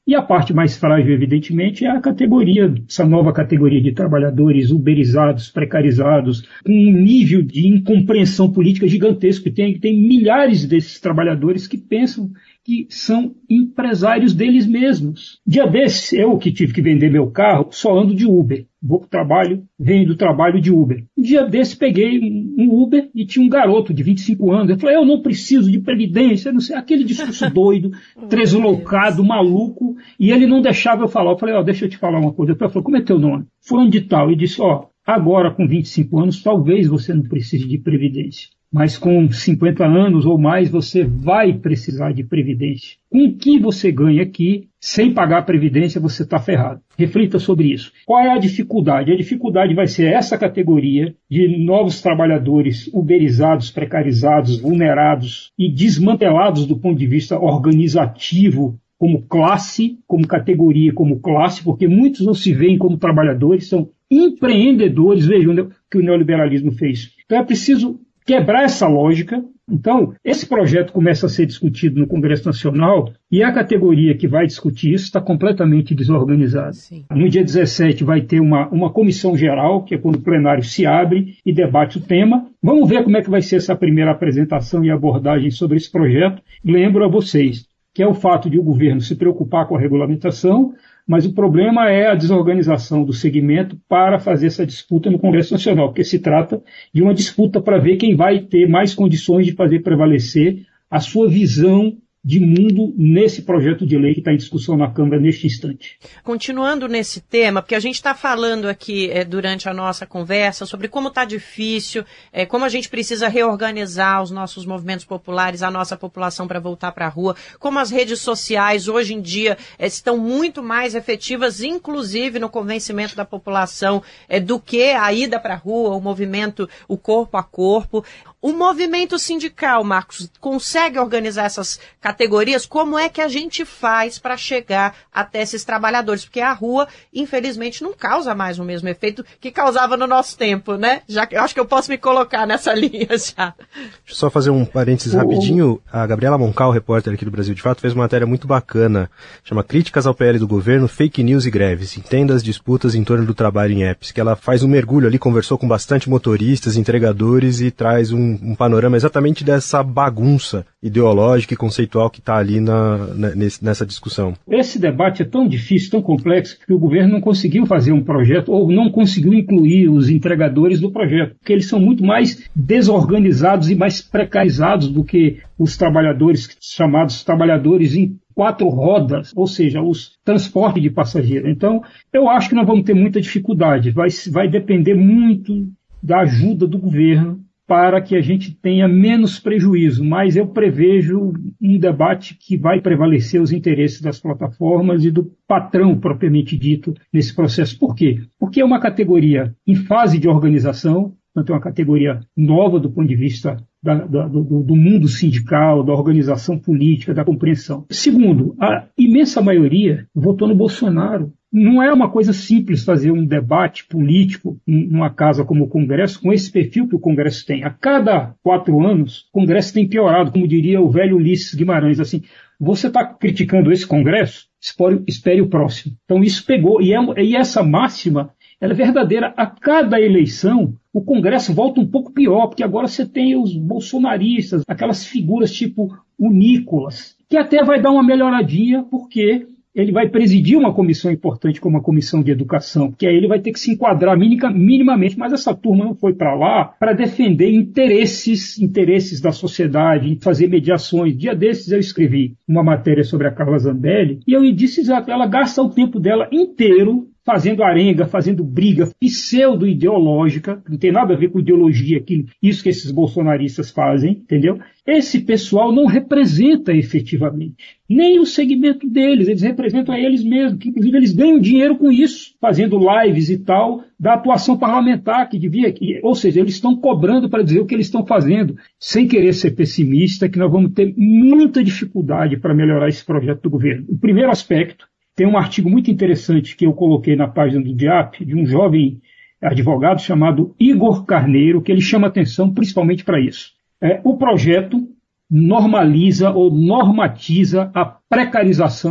E a parte mais frágil, evidentemente, é a categoria, essa nova categoria de trabalhadores uberizados, precarizados, com um nível de incompreensão política gigantesco. Tem, tem milhares desses trabalhadores que pensam que são empresários deles mesmos. Dia desses, eu que tive que vender meu carro, só ando de Uber. Vou para o trabalho, venho do trabalho de Uber. Um dia desses, peguei um Uber e tinha um garoto de vinte e cinco anos. Eu falei, eu não preciso de previdência, não sei, aquele discurso doido, treslocado, maluco, e ele não deixava eu falar. Eu falei, ó, oh, deixa eu te falar uma coisa. Ele falou, como é teu nome? Fulano de tal. E disse, ó, oh, agora com vinte e cinco anos, talvez você não precise de previdência. Mas com cinquenta anos ou mais, você vai precisar de previdência. Com o que você ganha aqui, sem pagar a previdência, você está ferrado. Reflita sobre isso. Qual é a dificuldade? A dificuldade vai ser essa categoria de novos trabalhadores uberizados, precarizados, vulnerados e desmantelados do ponto de vista organizativo, como classe, como categoria, como classe, porque muitos não se veem como trabalhadores, são empreendedores. Vejam o que o neoliberalismo fez. Então é preciso quebrar essa lógica. Então, esse projeto começa a ser discutido no Congresso Nacional e a categoria que vai discutir isso está completamente desorganizada. Sim. No dia dezessete vai ter uma, uma comissão geral, que é quando o plenário se abre e debate o tema. Vamos ver como é que vai ser essa primeira apresentação e abordagem sobre esse projeto. Lembro a vocês que é o fato de o governo se preocupar com a regulamentação, mas o problema é a desorganização do segmento para fazer essa disputa no Congresso Nacional, porque se trata de uma disputa para ver quem vai ter mais condições de fazer prevalecer a sua visão de mundo nesse projeto de lei que está em discussão na Câmara neste instante. Continuando nesse tema, porque a gente está falando aqui é, durante a nossa conversa sobre como está difícil, é, como a gente precisa reorganizar os nossos movimentos populares, a nossa população para voltar para a rua, como as redes sociais hoje em dia é, estão muito mais efetivas, inclusive no convencimento da população, é, do que a ida para a rua, o movimento, o corpo a corpo. O movimento sindical, Marcos, consegue organizar essas categorias? Como é que a gente faz para chegar até esses trabalhadores? Porque a rua, infelizmente, não causa mais o mesmo efeito que causava no nosso tempo, né? Já que eu acho que eu posso me colocar nessa linha já. Deixa eu só fazer um parênteses rapidinho. A Gabriela Moncal, repórter aqui do Brasil de Fato, fez uma matéria muito bacana. Chama Críticas ao P L do Governo, Fake News e Greves. Entenda as disputas em torno do trabalho em apps. Que ela faz um mergulho ali, conversou com bastante motoristas, entregadores e traz um um panorama exatamente dessa bagunça ideológica e conceitual que está ali na, na, nessa discussão. Esse debate é tão difícil, tão complexo, que o governo não conseguiu fazer um projeto ou não conseguiu incluir os entregadores do projeto, porque eles são muito mais desorganizados e mais precarizados do que os trabalhadores, chamados trabalhadores em quatro rodas, ou seja, os transportes de passageiro. Então, eu acho que nós vamos ter muita dificuldade. Vai, vai depender muito da ajuda do governo para que a gente tenha menos prejuízo, mas eu prevejo um debate que vai prevalecer os interesses das plataformas e do patrão propriamente dito nesse processo. Por quê? Porque é uma categoria em fase de organização, portanto é uma categoria nova do ponto de vista da, da, do, do mundo sindical, da organização política, da compreensão. Segundo, a imensa maioria votou no Bolsonaro. Não é uma coisa simples fazer um debate político numa casa como o Congresso, com esse perfil que o Congresso tem. A cada quatro anos, o Congresso tem piorado, como diria o velho Ulisses Guimarães, assim, você está criticando esse Congresso? Espere, espere o próximo. Então isso pegou, e, é, e essa máxima, ela é verdadeira. A cada eleição, o Congresso volta um pouco pior, porque agora você tem os bolsonaristas, aquelas figuras tipo o Nicolas, que até vai dar uma melhoradinha, porque ele vai presidir uma comissão importante como a Comissão de Educação, que aí ele vai ter que se enquadrar minimamente, mas essa turma não foi para lá para defender interesses, interesses da sociedade, fazer mediações. Dia desses eu escrevi uma matéria sobre a Carla Zambelli, e eu disse exato, ela gasta o tempo dela inteiro fazendo arenga, fazendo briga pseudo-ideológica, não tem nada a ver com ideologia, aqui, isso que esses bolsonaristas fazem, entendeu? Esse pessoal não representa efetivamente nem o segmento deles, eles representam a eles mesmos, que inclusive eles ganham dinheiro com isso, fazendo lives e tal, da atuação parlamentar que devia, ou seja, eles estão cobrando para dizer o que eles estão fazendo, sem querer ser pessimista, que nós vamos ter muita dificuldade para melhorar esse projeto do governo. O primeiro aspecto, tem um artigo muito interessante que eu coloquei na página do D I A P, de um jovem advogado chamado Igor Carneiro, que ele chama atenção principalmente para isso. É, o projeto normaliza ou normatiza a precarização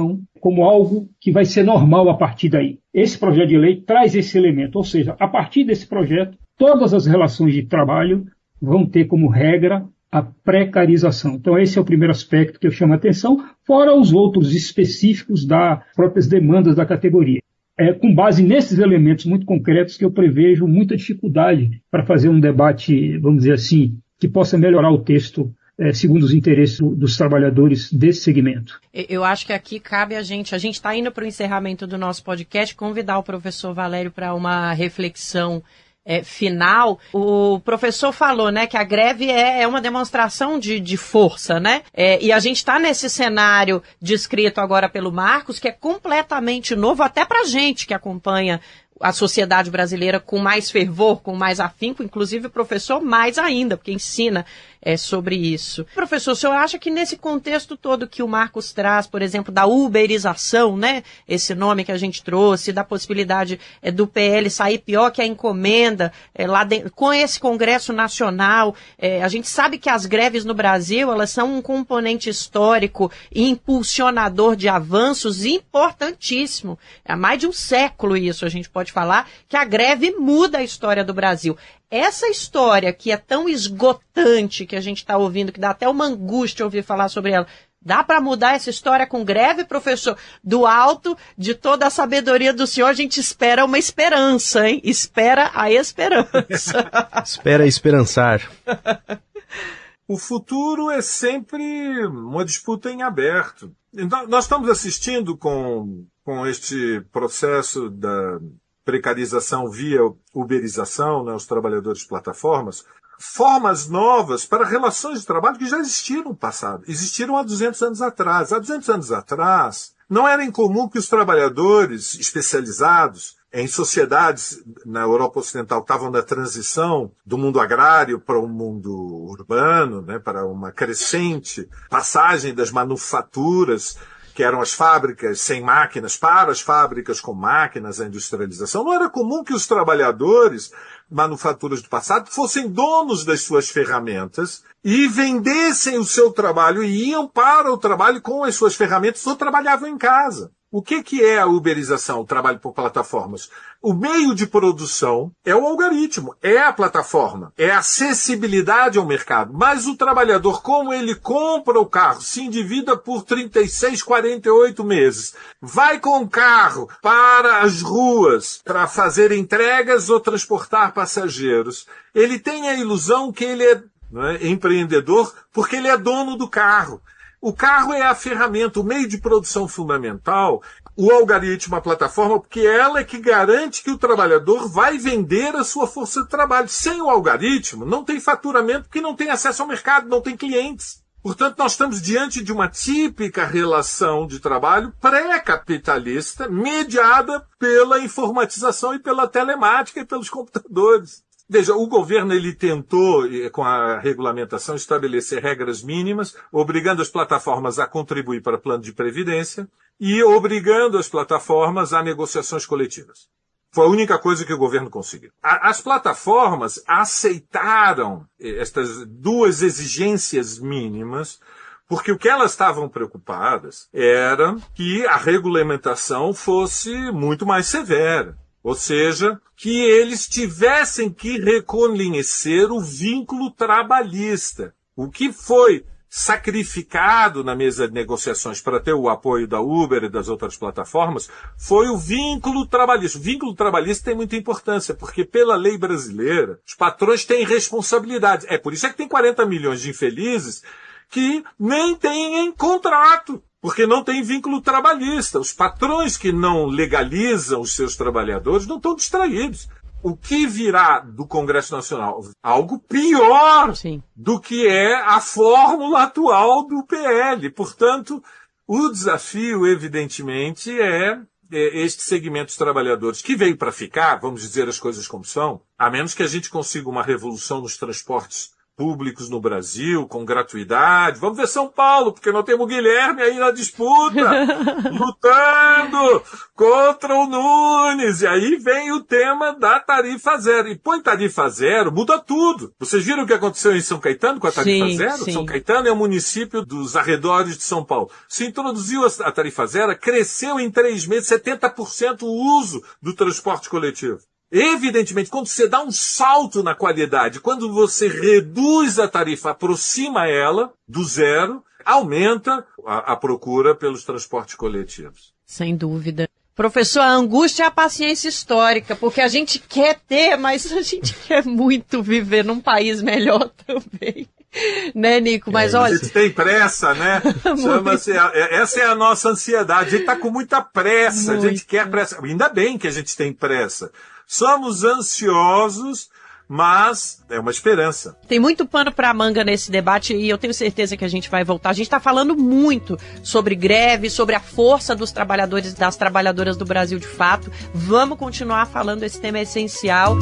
como algo que vai ser normal a partir daí. Esse projeto de lei traz esse elemento, ou seja, a partir desse projeto, todas as relações de trabalho vão ter como regra a precarização. Então esse é o primeiro aspecto que eu chamo a atenção, fora os outros específicos das próprias demandas da categoria. É com base nesses elementos muito concretos que eu prevejo muita dificuldade para fazer um debate, vamos dizer assim, que possa melhorar o texto é, segundo os interesses dos trabalhadores desse segmento. Eu acho que aqui cabe a gente, a gente está indo para o encerramento do nosso podcast, convidar o professor Valério para uma reflexão É, final. O professor falou, né, que a greve é, é uma demonstração de, de força, né? É, e a gente está nesse cenário descrito agora pelo Marcos, que é completamente novo, até para a gente que acompanha a sociedade brasileira com mais fervor, com mais afinco, inclusive o professor mais ainda, porque ensina é, sobre isso. Professor, o senhor acha que nesse contexto todo que o Marcos traz, por exemplo, da uberização, né, esse nome que a gente trouxe, da possibilidade é, do P L sair pior que a encomenda, é, lá de, com esse Congresso Nacional, é, a gente sabe que as greves no Brasil, elas são um componente histórico e impulsionador de avanços importantíssimo. Há mais de um século isso, a gente pode falar que a greve muda a história do Brasil. Essa história que é tão esgotante, que a gente está ouvindo, que dá até uma angústia ouvir falar sobre ela, dá para mudar essa história com greve, professor? Do alto de toda a sabedoria do senhor, a gente espera uma esperança, hein? Espera a esperança. Espera esperançar. O futuro é sempre uma disputa em aberto. Nós estamos assistindo com, com este processo da precarização via uberização, né, os trabalhadores de plataformas, formas novas para relações de trabalho que já existiram no passado. Existiram há duzentos anos atrás. Há duzentos anos atrás, não era incomum que os trabalhadores especializados em sociedades na Europa Ocidental que estavam na transição do mundo agrário para o mundo urbano, né, para uma crescente passagem das manufaturas, que eram as fábricas sem máquinas, para as fábricas com máquinas, a industrialização. Não era comum que os trabalhadores, manufaturas do passado, fossem donos das suas ferramentas e vendessem o seu trabalho e iam para o trabalho com as suas ferramentas ou trabalhavam em casa. O que, que é a uberização, o trabalho por plataformas? O meio de produção é o algoritmo, é a plataforma, é a acessibilidade ao mercado. Mas o trabalhador, como ele compra o carro, se endivida por trinta e seis, quarenta e oito meses, vai com o carro para as ruas para fazer entregas ou transportar passageiros, ele tem a ilusão que ele é, não é, empreendedor porque ele é dono do carro. O carro é a ferramenta, o meio de produção fundamental, o algoritmo, a plataforma, porque ela é que garante que o trabalhador vai vender a sua força de trabalho. Sem o algoritmo, não tem faturamento, porque não tem acesso ao mercado, não tem clientes. Portanto, nós estamos diante de uma típica relação de trabalho pré-capitalista, mediada pela informatização e pela telemática e pelos computadores. Veja, o governo ele tentou, com a regulamentação, estabelecer regras mínimas, obrigando as plataformas a contribuir para o plano de previdência e obrigando as plataformas a negociações coletivas. Foi a única coisa que o governo conseguiu. As plataformas aceitaram estas duas exigências mínimas, porque o que elas estavam preocupadas era que a regulamentação fosse muito mais severa. Ou seja, que eles tivessem que reconhecer o vínculo trabalhista. O que foi sacrificado na mesa de negociações para ter o apoio da Uber e das outras plataformas foi o vínculo trabalhista. O vínculo trabalhista tem muita importância, porque pela lei brasileira, os patrões têm responsabilidade. É por isso é que tem quarenta milhões de infelizes que nem têm contrato. Porque não tem vínculo trabalhista. Os patrões que não legalizam os seus trabalhadores não estão distraídos. O que virá do Congresso Nacional? Algo pior Sim. do que é a fórmula atual do P L. Portanto, o desafio, evidentemente, é, é este segmento dos trabalhadores que veio para ficar, vamos dizer as coisas como são, a menos que a gente consiga uma revolução nos transportes públicos no Brasil, com gratuidade. Vamos ver São Paulo, porque nós temos o Guilherme aí na disputa, lutando contra o Nunes. E aí vem o tema da tarifa zero. E põe tarifa zero, muda tudo. Vocês viram o que aconteceu em São Caetano com a tarifa sim, zero? Sim. São Caetano é um município dos arredores de São Paulo. Se introduziu a tarifa zero, cresceu em três meses setenta por cento o uso do transporte coletivo. Evidentemente, quando você dá um salto na qualidade, quando você reduz a tarifa, aproxima ela do zero, aumenta a, a procura pelos transportes coletivos. Sem dúvida. Professor, a angústia é a paciência histórica, porque a gente quer ter, mas a gente quer muito viver num país melhor também. Né, Nico? Mas é, olha... A gente tem pressa, né? Chama-se, essa é a nossa ansiedade. A gente está com muita pressa, muito. A gente quer pressa. Ainda bem que a gente tem pressa. Somos ansiosos, mas é uma esperança. Tem muito pano para manga nesse debate e eu tenho certeza que a gente vai voltar. A gente está falando muito sobre greve, sobre a força dos trabalhadores e das trabalhadoras do Brasil de fato. Vamos continuar falando, esse tema é essencial.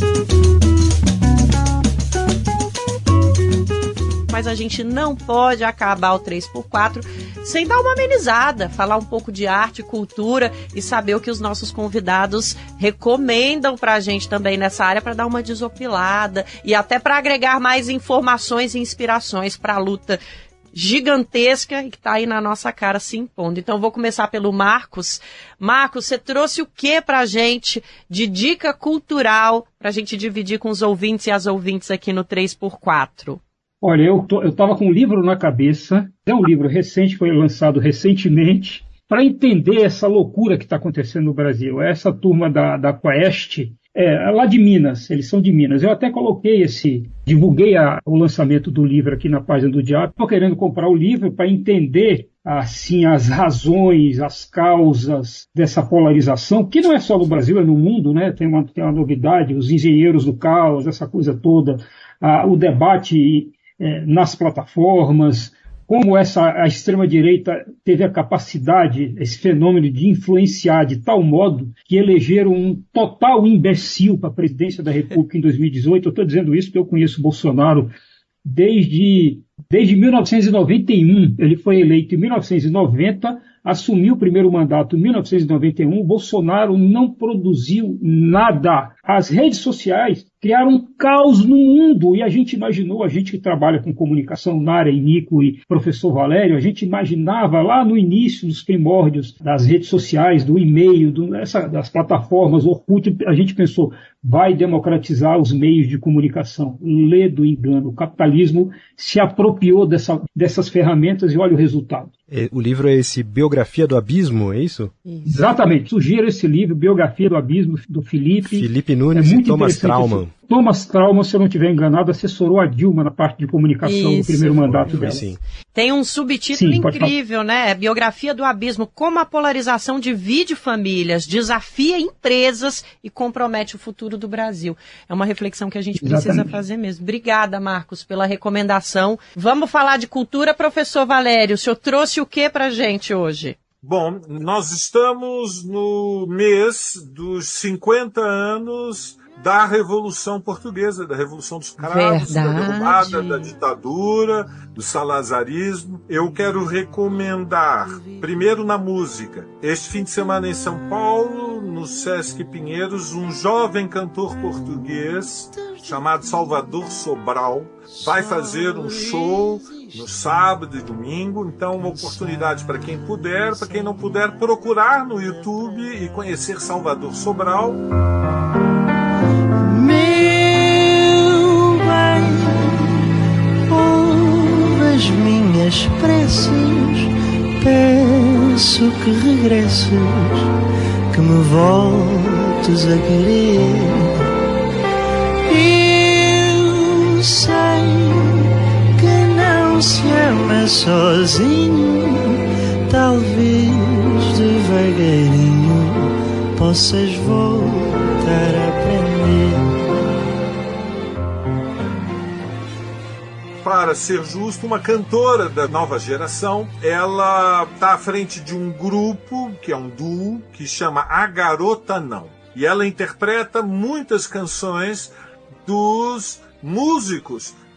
Mas a gente não pode acabar o três por quatro sem dar uma amenizada, falar um pouco de arte, cultura e saber o que os nossos convidados recomendam pra gente também nessa área para dar uma desopilada e até para agregar mais informações e inspirações para a luta gigantesca e que está aí na nossa cara se impondo. Então vou começar pelo Marcos. Marcos, você trouxe o que pra gente de dica cultural pra gente dividir com os ouvintes e as ouvintes aqui no três por quatro? Olha, eu estava com um livro na cabeça, é um livro recente, foi lançado recentemente, para entender essa loucura que está acontecendo no Brasil. Essa turma da, da Quest, é lá de Minas, eles são de Minas. Eu até coloquei esse, divulguei a, o lançamento do livro aqui na página do Diário. Estou querendo comprar o livro para entender assim, as razões, as causas dessa polarização, que não é só no Brasil, é no mundo, né? Tem uma, tem uma novidade, os engenheiros do caos, essa coisa toda, ah, o debate nas plataformas, como essa, a extrema-direita teve a capacidade, esse fenômeno de influenciar de tal modo que elegeram um total imbecil para a presidência da República em dois mil e dezoito. Eu estou dizendo isso porque eu conheço o Bolsonaro desde, desde mil novecentos e noventa e um. Ele foi eleito em mil novecentos e noventa, assumiu o primeiro mandato em mil novecentos e noventa e um. O Bolsonaro não produziu nada. As redes sociais criaram um caos no mundo e a gente imaginou, a gente que trabalha com comunicação na área, Nico e professor Valério, a gente imaginava lá no início, nos primórdios das redes sociais, do e-mail, do, essa, das plataformas, Orkut, a gente pensou, vai democratizar os meios de comunicação. Lê do engano. O capitalismo se apropriou dessa, dessas ferramentas e olha o resultado. O livro é esse Biografia do Abismo, é isso? Exatamente. Sugiro esse livro, Biografia do Abismo, do Felipe. Felipe Nunes é e Thomas Trauman. Thomas Trauman, se eu não estiver enganado, assessorou a Dilma na parte de comunicação Isso. do primeiro mandato dela. Sim. Tem um subtítulo Sim, incrível, né? Biografia do Abismo. Como a polarização divide famílias, desafia empresas e compromete o futuro do Brasil. É uma reflexão que a gente precisa Exatamente. fazer mesmo. Obrigada, Marcos, pela recomendação. Vamos falar de cultura, professor Valério. O senhor trouxe o que pra gente hoje? Bom, nós estamos no mês dos cinquenta anos da Revolução Portuguesa, da Revolução dos Cravos, Verdade. da derrubada da ditadura, do salazarismo. Eu quero recomendar, primeiro na música, este fim de semana em São Paulo, no Sesc Pinheiros, um jovem cantor português chamado Salvador Sobral vai fazer um show no sábado e domingo. Então, uma oportunidade para quem puder, para quem não puder, procurar no YouTube e conhecer Salvador Sobral. Meu bem, ouve as minhas preces, peço que regresses, que me voltes a querer. Eu sei que não se ama sozinho, talvez devagarinho possas voltar a aprender. Para ser justo, uma cantora da nova geração, ela está à frente de um grupo, que é um duo, que chama A Garota Não. E ela interpreta muitas canções dos músicos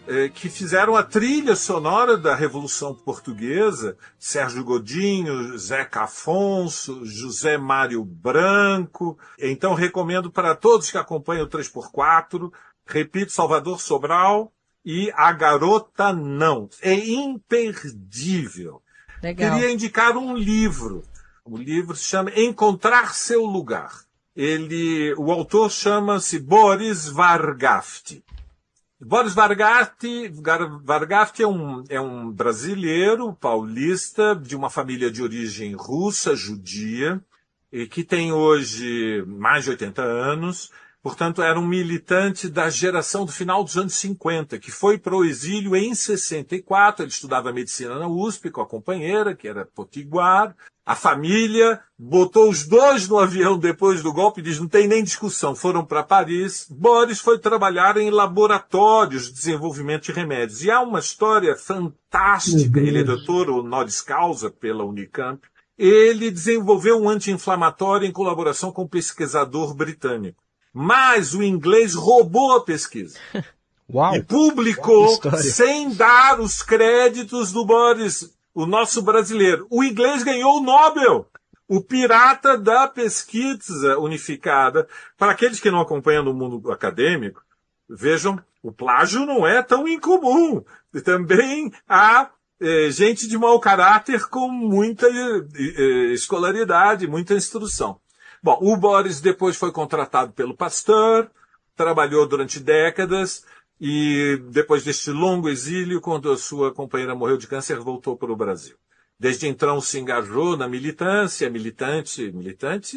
eh, que fizeram a trilha sonora da Revolução Portuguesa, Sérgio Godinho, Zeca Afonso, José Mário Branco. Então recomendo para todos que acompanham o três por quatro, repito, Salvador Sobral e A Garota Não. É imperdível. Legal. Queria indicar um livro. O livro se chama Encontrar Seu Lugar. Ele, o autor chama-se Boris Vargafti. Boris Vargafti, Vargafti é, um, é um brasileiro paulista de uma família de origem russa, judia, e que tem hoje mais de oitenta anos. Portanto, era um militante da geração do final dos anos cinquenta, que foi para o exílio em sessenta e quatro. Ele estudava medicina na U S P com a companheira, que era potiguar. A família botou os dois no avião depois do golpe e diz, não tem nem discussão, foram para Paris. Boris foi trabalhar em laboratórios de desenvolvimento de remédios. E há uma história fantástica. Ele é doutor honoris causa pela Unicamp. Ele desenvolveu um anti-inflamatório em colaboração com um pesquisador britânico. Mas o inglês roubou a pesquisa. Uau, e publicou uau, sem dar os créditos do Boris, o nosso brasileiro. O inglês ganhou o Nobel, o pirata da pesquisa unificada. Para aqueles que não acompanham no mundo acadêmico, vejam, o plágio não é tão incomum. E também há eh, gente de mau caráter com muita eh, escolaridade, muita instrução. Bom, o Boris depois foi contratado pelo Pasteur, trabalhou durante décadas e depois deste longo exílio, quando a sua companheira morreu de câncer, voltou para o Brasil. Desde então se engajou na militância, militante, militante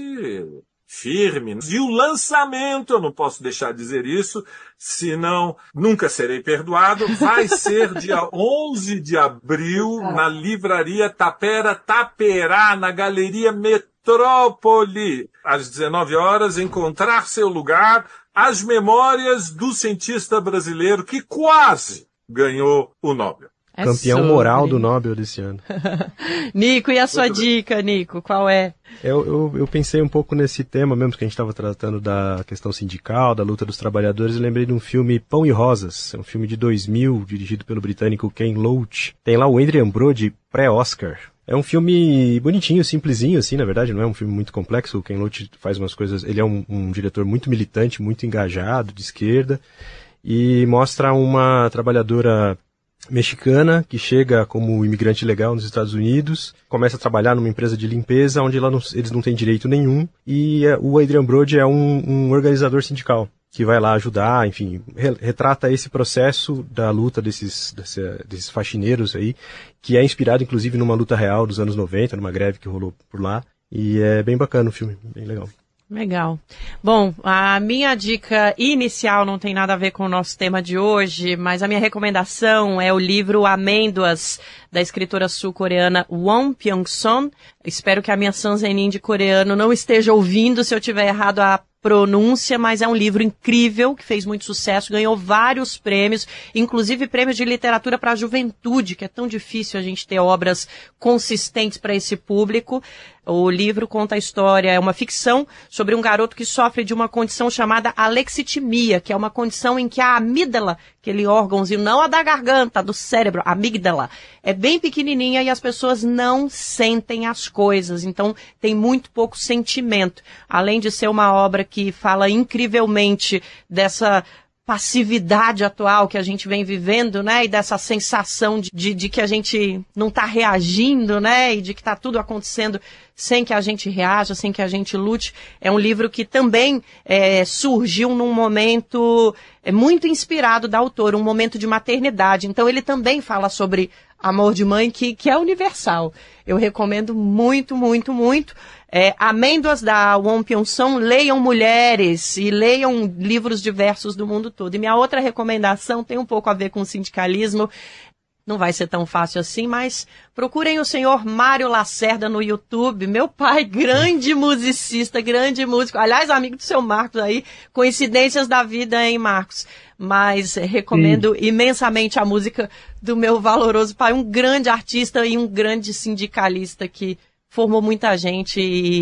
firme. E o lançamento, eu não posso deixar de dizer isso, senão nunca serei perdoado, vai ser dia onze de abril na livraria Tapera Taperá, na Galeria Metrópole, às dezenove horas, Encontrar Seu Lugar, as memórias do cientista brasileiro que quase ganhou o Nobel. É Campeão sobre. moral do Nobel desse ano. Nico, e a sua Muito dica, bem. Nico, qual é? Eu, eu, eu pensei um pouco nesse tema mesmo, que a gente estava tratando da questão sindical, da luta dos trabalhadores. Eu lembrei de um filme Pão e Rosas, é um filme de dois mil, dirigido pelo britânico Ken Loach. Tem lá o Adrian Brody, pré-Oscar. É um filme bonitinho, simplesinho, assim, na verdade, não é um filme muito complexo. O Ken Loach faz umas coisas... Ele é um, um diretor muito militante, muito engajado, de esquerda, e mostra uma trabalhadora mexicana que chega como imigrante legal nos Estados Unidos, começa a trabalhar numa empresa de limpeza onde ela não, eles não têm direito nenhum, e é, o Adrian Brody é um, um organizador sindical que vai lá ajudar, enfim, re, retrata esse processo da luta desses, desse, desses faxineiros aí, que é inspirado inclusive numa luta real dos anos noventa, numa greve que rolou por lá, e é bem bacana o filme, bem legal. Legal. Bom, a minha dica inicial não tem nada a ver com o nosso tema de hoje, mas a minha recomendação é o livro Amêndoas, da escritora sul-coreana Won Pyong-son. Espero que a minha Sanzenin de coreano não esteja ouvindo se eu tiver errado a pronúncia, mas é um livro incrível, que fez muito sucesso, ganhou vários prêmios, inclusive prêmios de literatura para a juventude, que é tão difícil a gente ter obras consistentes para esse público. O livro conta a história, é uma ficção sobre um garoto que sofre de uma condição chamada alexitimia, que é uma condição em que a amígdala, aquele órgãozinho, não a da garganta, do cérebro, a amígdala, é bem pequenininha e as pessoas não sentem as coisas, então tem muito pouco sentimento. Além de ser uma obra que fala incrivelmente dessa passividade atual que a gente vem vivendo, né, e dessa sensação de, de, de que a gente não está reagindo, né, e de que está tudo acontecendo sem que a gente reaja, sem que a gente lute. É um livro que também é, surgiu num momento é, muito inspirado da autora, um momento de maternidade. Então ele também fala sobre amor de mãe, que, que é universal. Eu recomendo muito, muito, muito. É, Amêndoas, da Won Pyong-son, leiam mulheres e leiam livros diversos do mundo todo. E minha outra recomendação tem um pouco a ver com o sindicalismo. Não vai ser tão fácil assim, mas procurem o senhor Mário Lacerda no YouTube. Meu pai, grande musicista, grande músico. Aliás, amigo do seu Marcos aí, coincidências da vida, hein, Marcos? Mas recomendo Sim. imensamente a música do meu valoroso pai, um grande artista e um grande sindicalista que formou muita gente e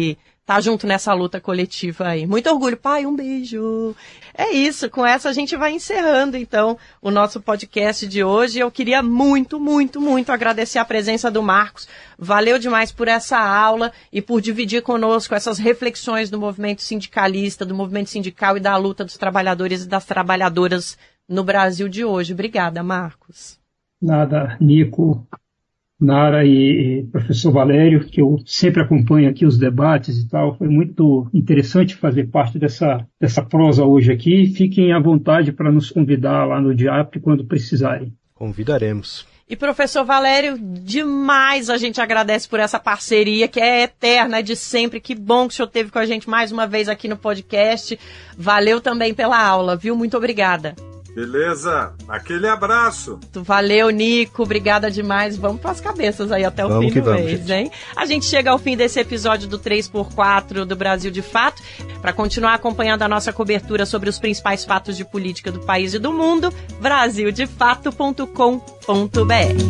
tá junto nessa luta coletiva aí. Muito orgulho. Pai, um beijo. É isso, com essa a gente vai encerrando, então, o nosso podcast de hoje. Eu queria muito, muito, muito agradecer a presença do Marcos. Valeu demais por essa aula e por dividir conosco essas reflexões do movimento sindicalista, do movimento sindical e da luta dos trabalhadores e das trabalhadoras no Brasil de hoje. Obrigada, Marcos. Nada, Nico, Nara e, e professor Valério, que eu sempre acompanho aqui os debates e tal. Foi muito interessante fazer parte dessa, dessa prosa hoje aqui. Fiquem à vontade para nos convidar lá no DIAP quando precisarem. Convidaremos. E professor Valério, demais a gente agradece por essa parceria que é eterna, é de sempre. Que bom que o senhor esteve com a gente mais uma vez aqui no podcast. Valeu também pela aula, viu? Muito obrigada. Beleza, aquele abraço. Valeu, Nico, obrigada demais. Vamos para as cabeças aí até o vamos fim do vamos, mês, gente. hein? A gente chega ao fim desse episódio do três por quatro do Brasil de Fato. Para continuar acompanhando a nossa cobertura sobre os principais fatos de política do país e do mundo, brasil de fato ponto com ponto b r.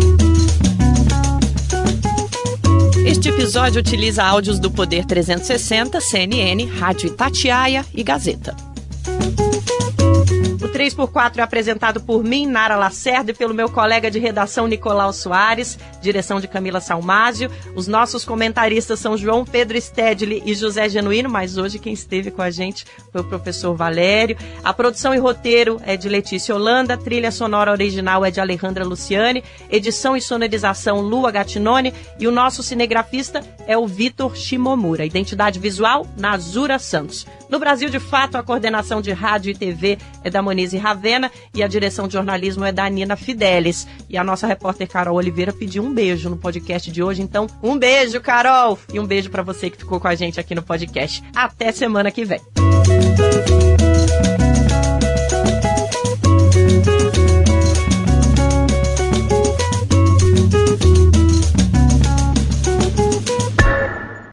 Este episódio utiliza áudios do Poder trezentos e sessenta, C N N, Rádio Itatiaia e Gazeta. O três por quatro é apresentado por mim, Nara Lacerda, e pelo meu colega de redação Nicolau Soares, direção de Camila Salmásio. Os nossos comentaristas são João Pedro Stedley e José Genuíno, mas hoje quem esteve com a gente foi o professor Valério. A produção e roteiro é de Letícia Holanda, a trilha sonora original é de Alejandra Luciani, edição e sonorização Lua Gattinone, e o nosso cinegrafista é o Vitor Shimomura. Identidade visual, Nazura Santos. No Brasil de Fato, a coordenação de rádio e T V é da Monize Ravena e a direção de jornalismo é da Nina Fidelis. E a nossa repórter Carol Oliveira pediu um beijo no podcast de hoje, então um beijo, Carol! E um beijo para você que ficou com a gente aqui no podcast. Até semana que vem.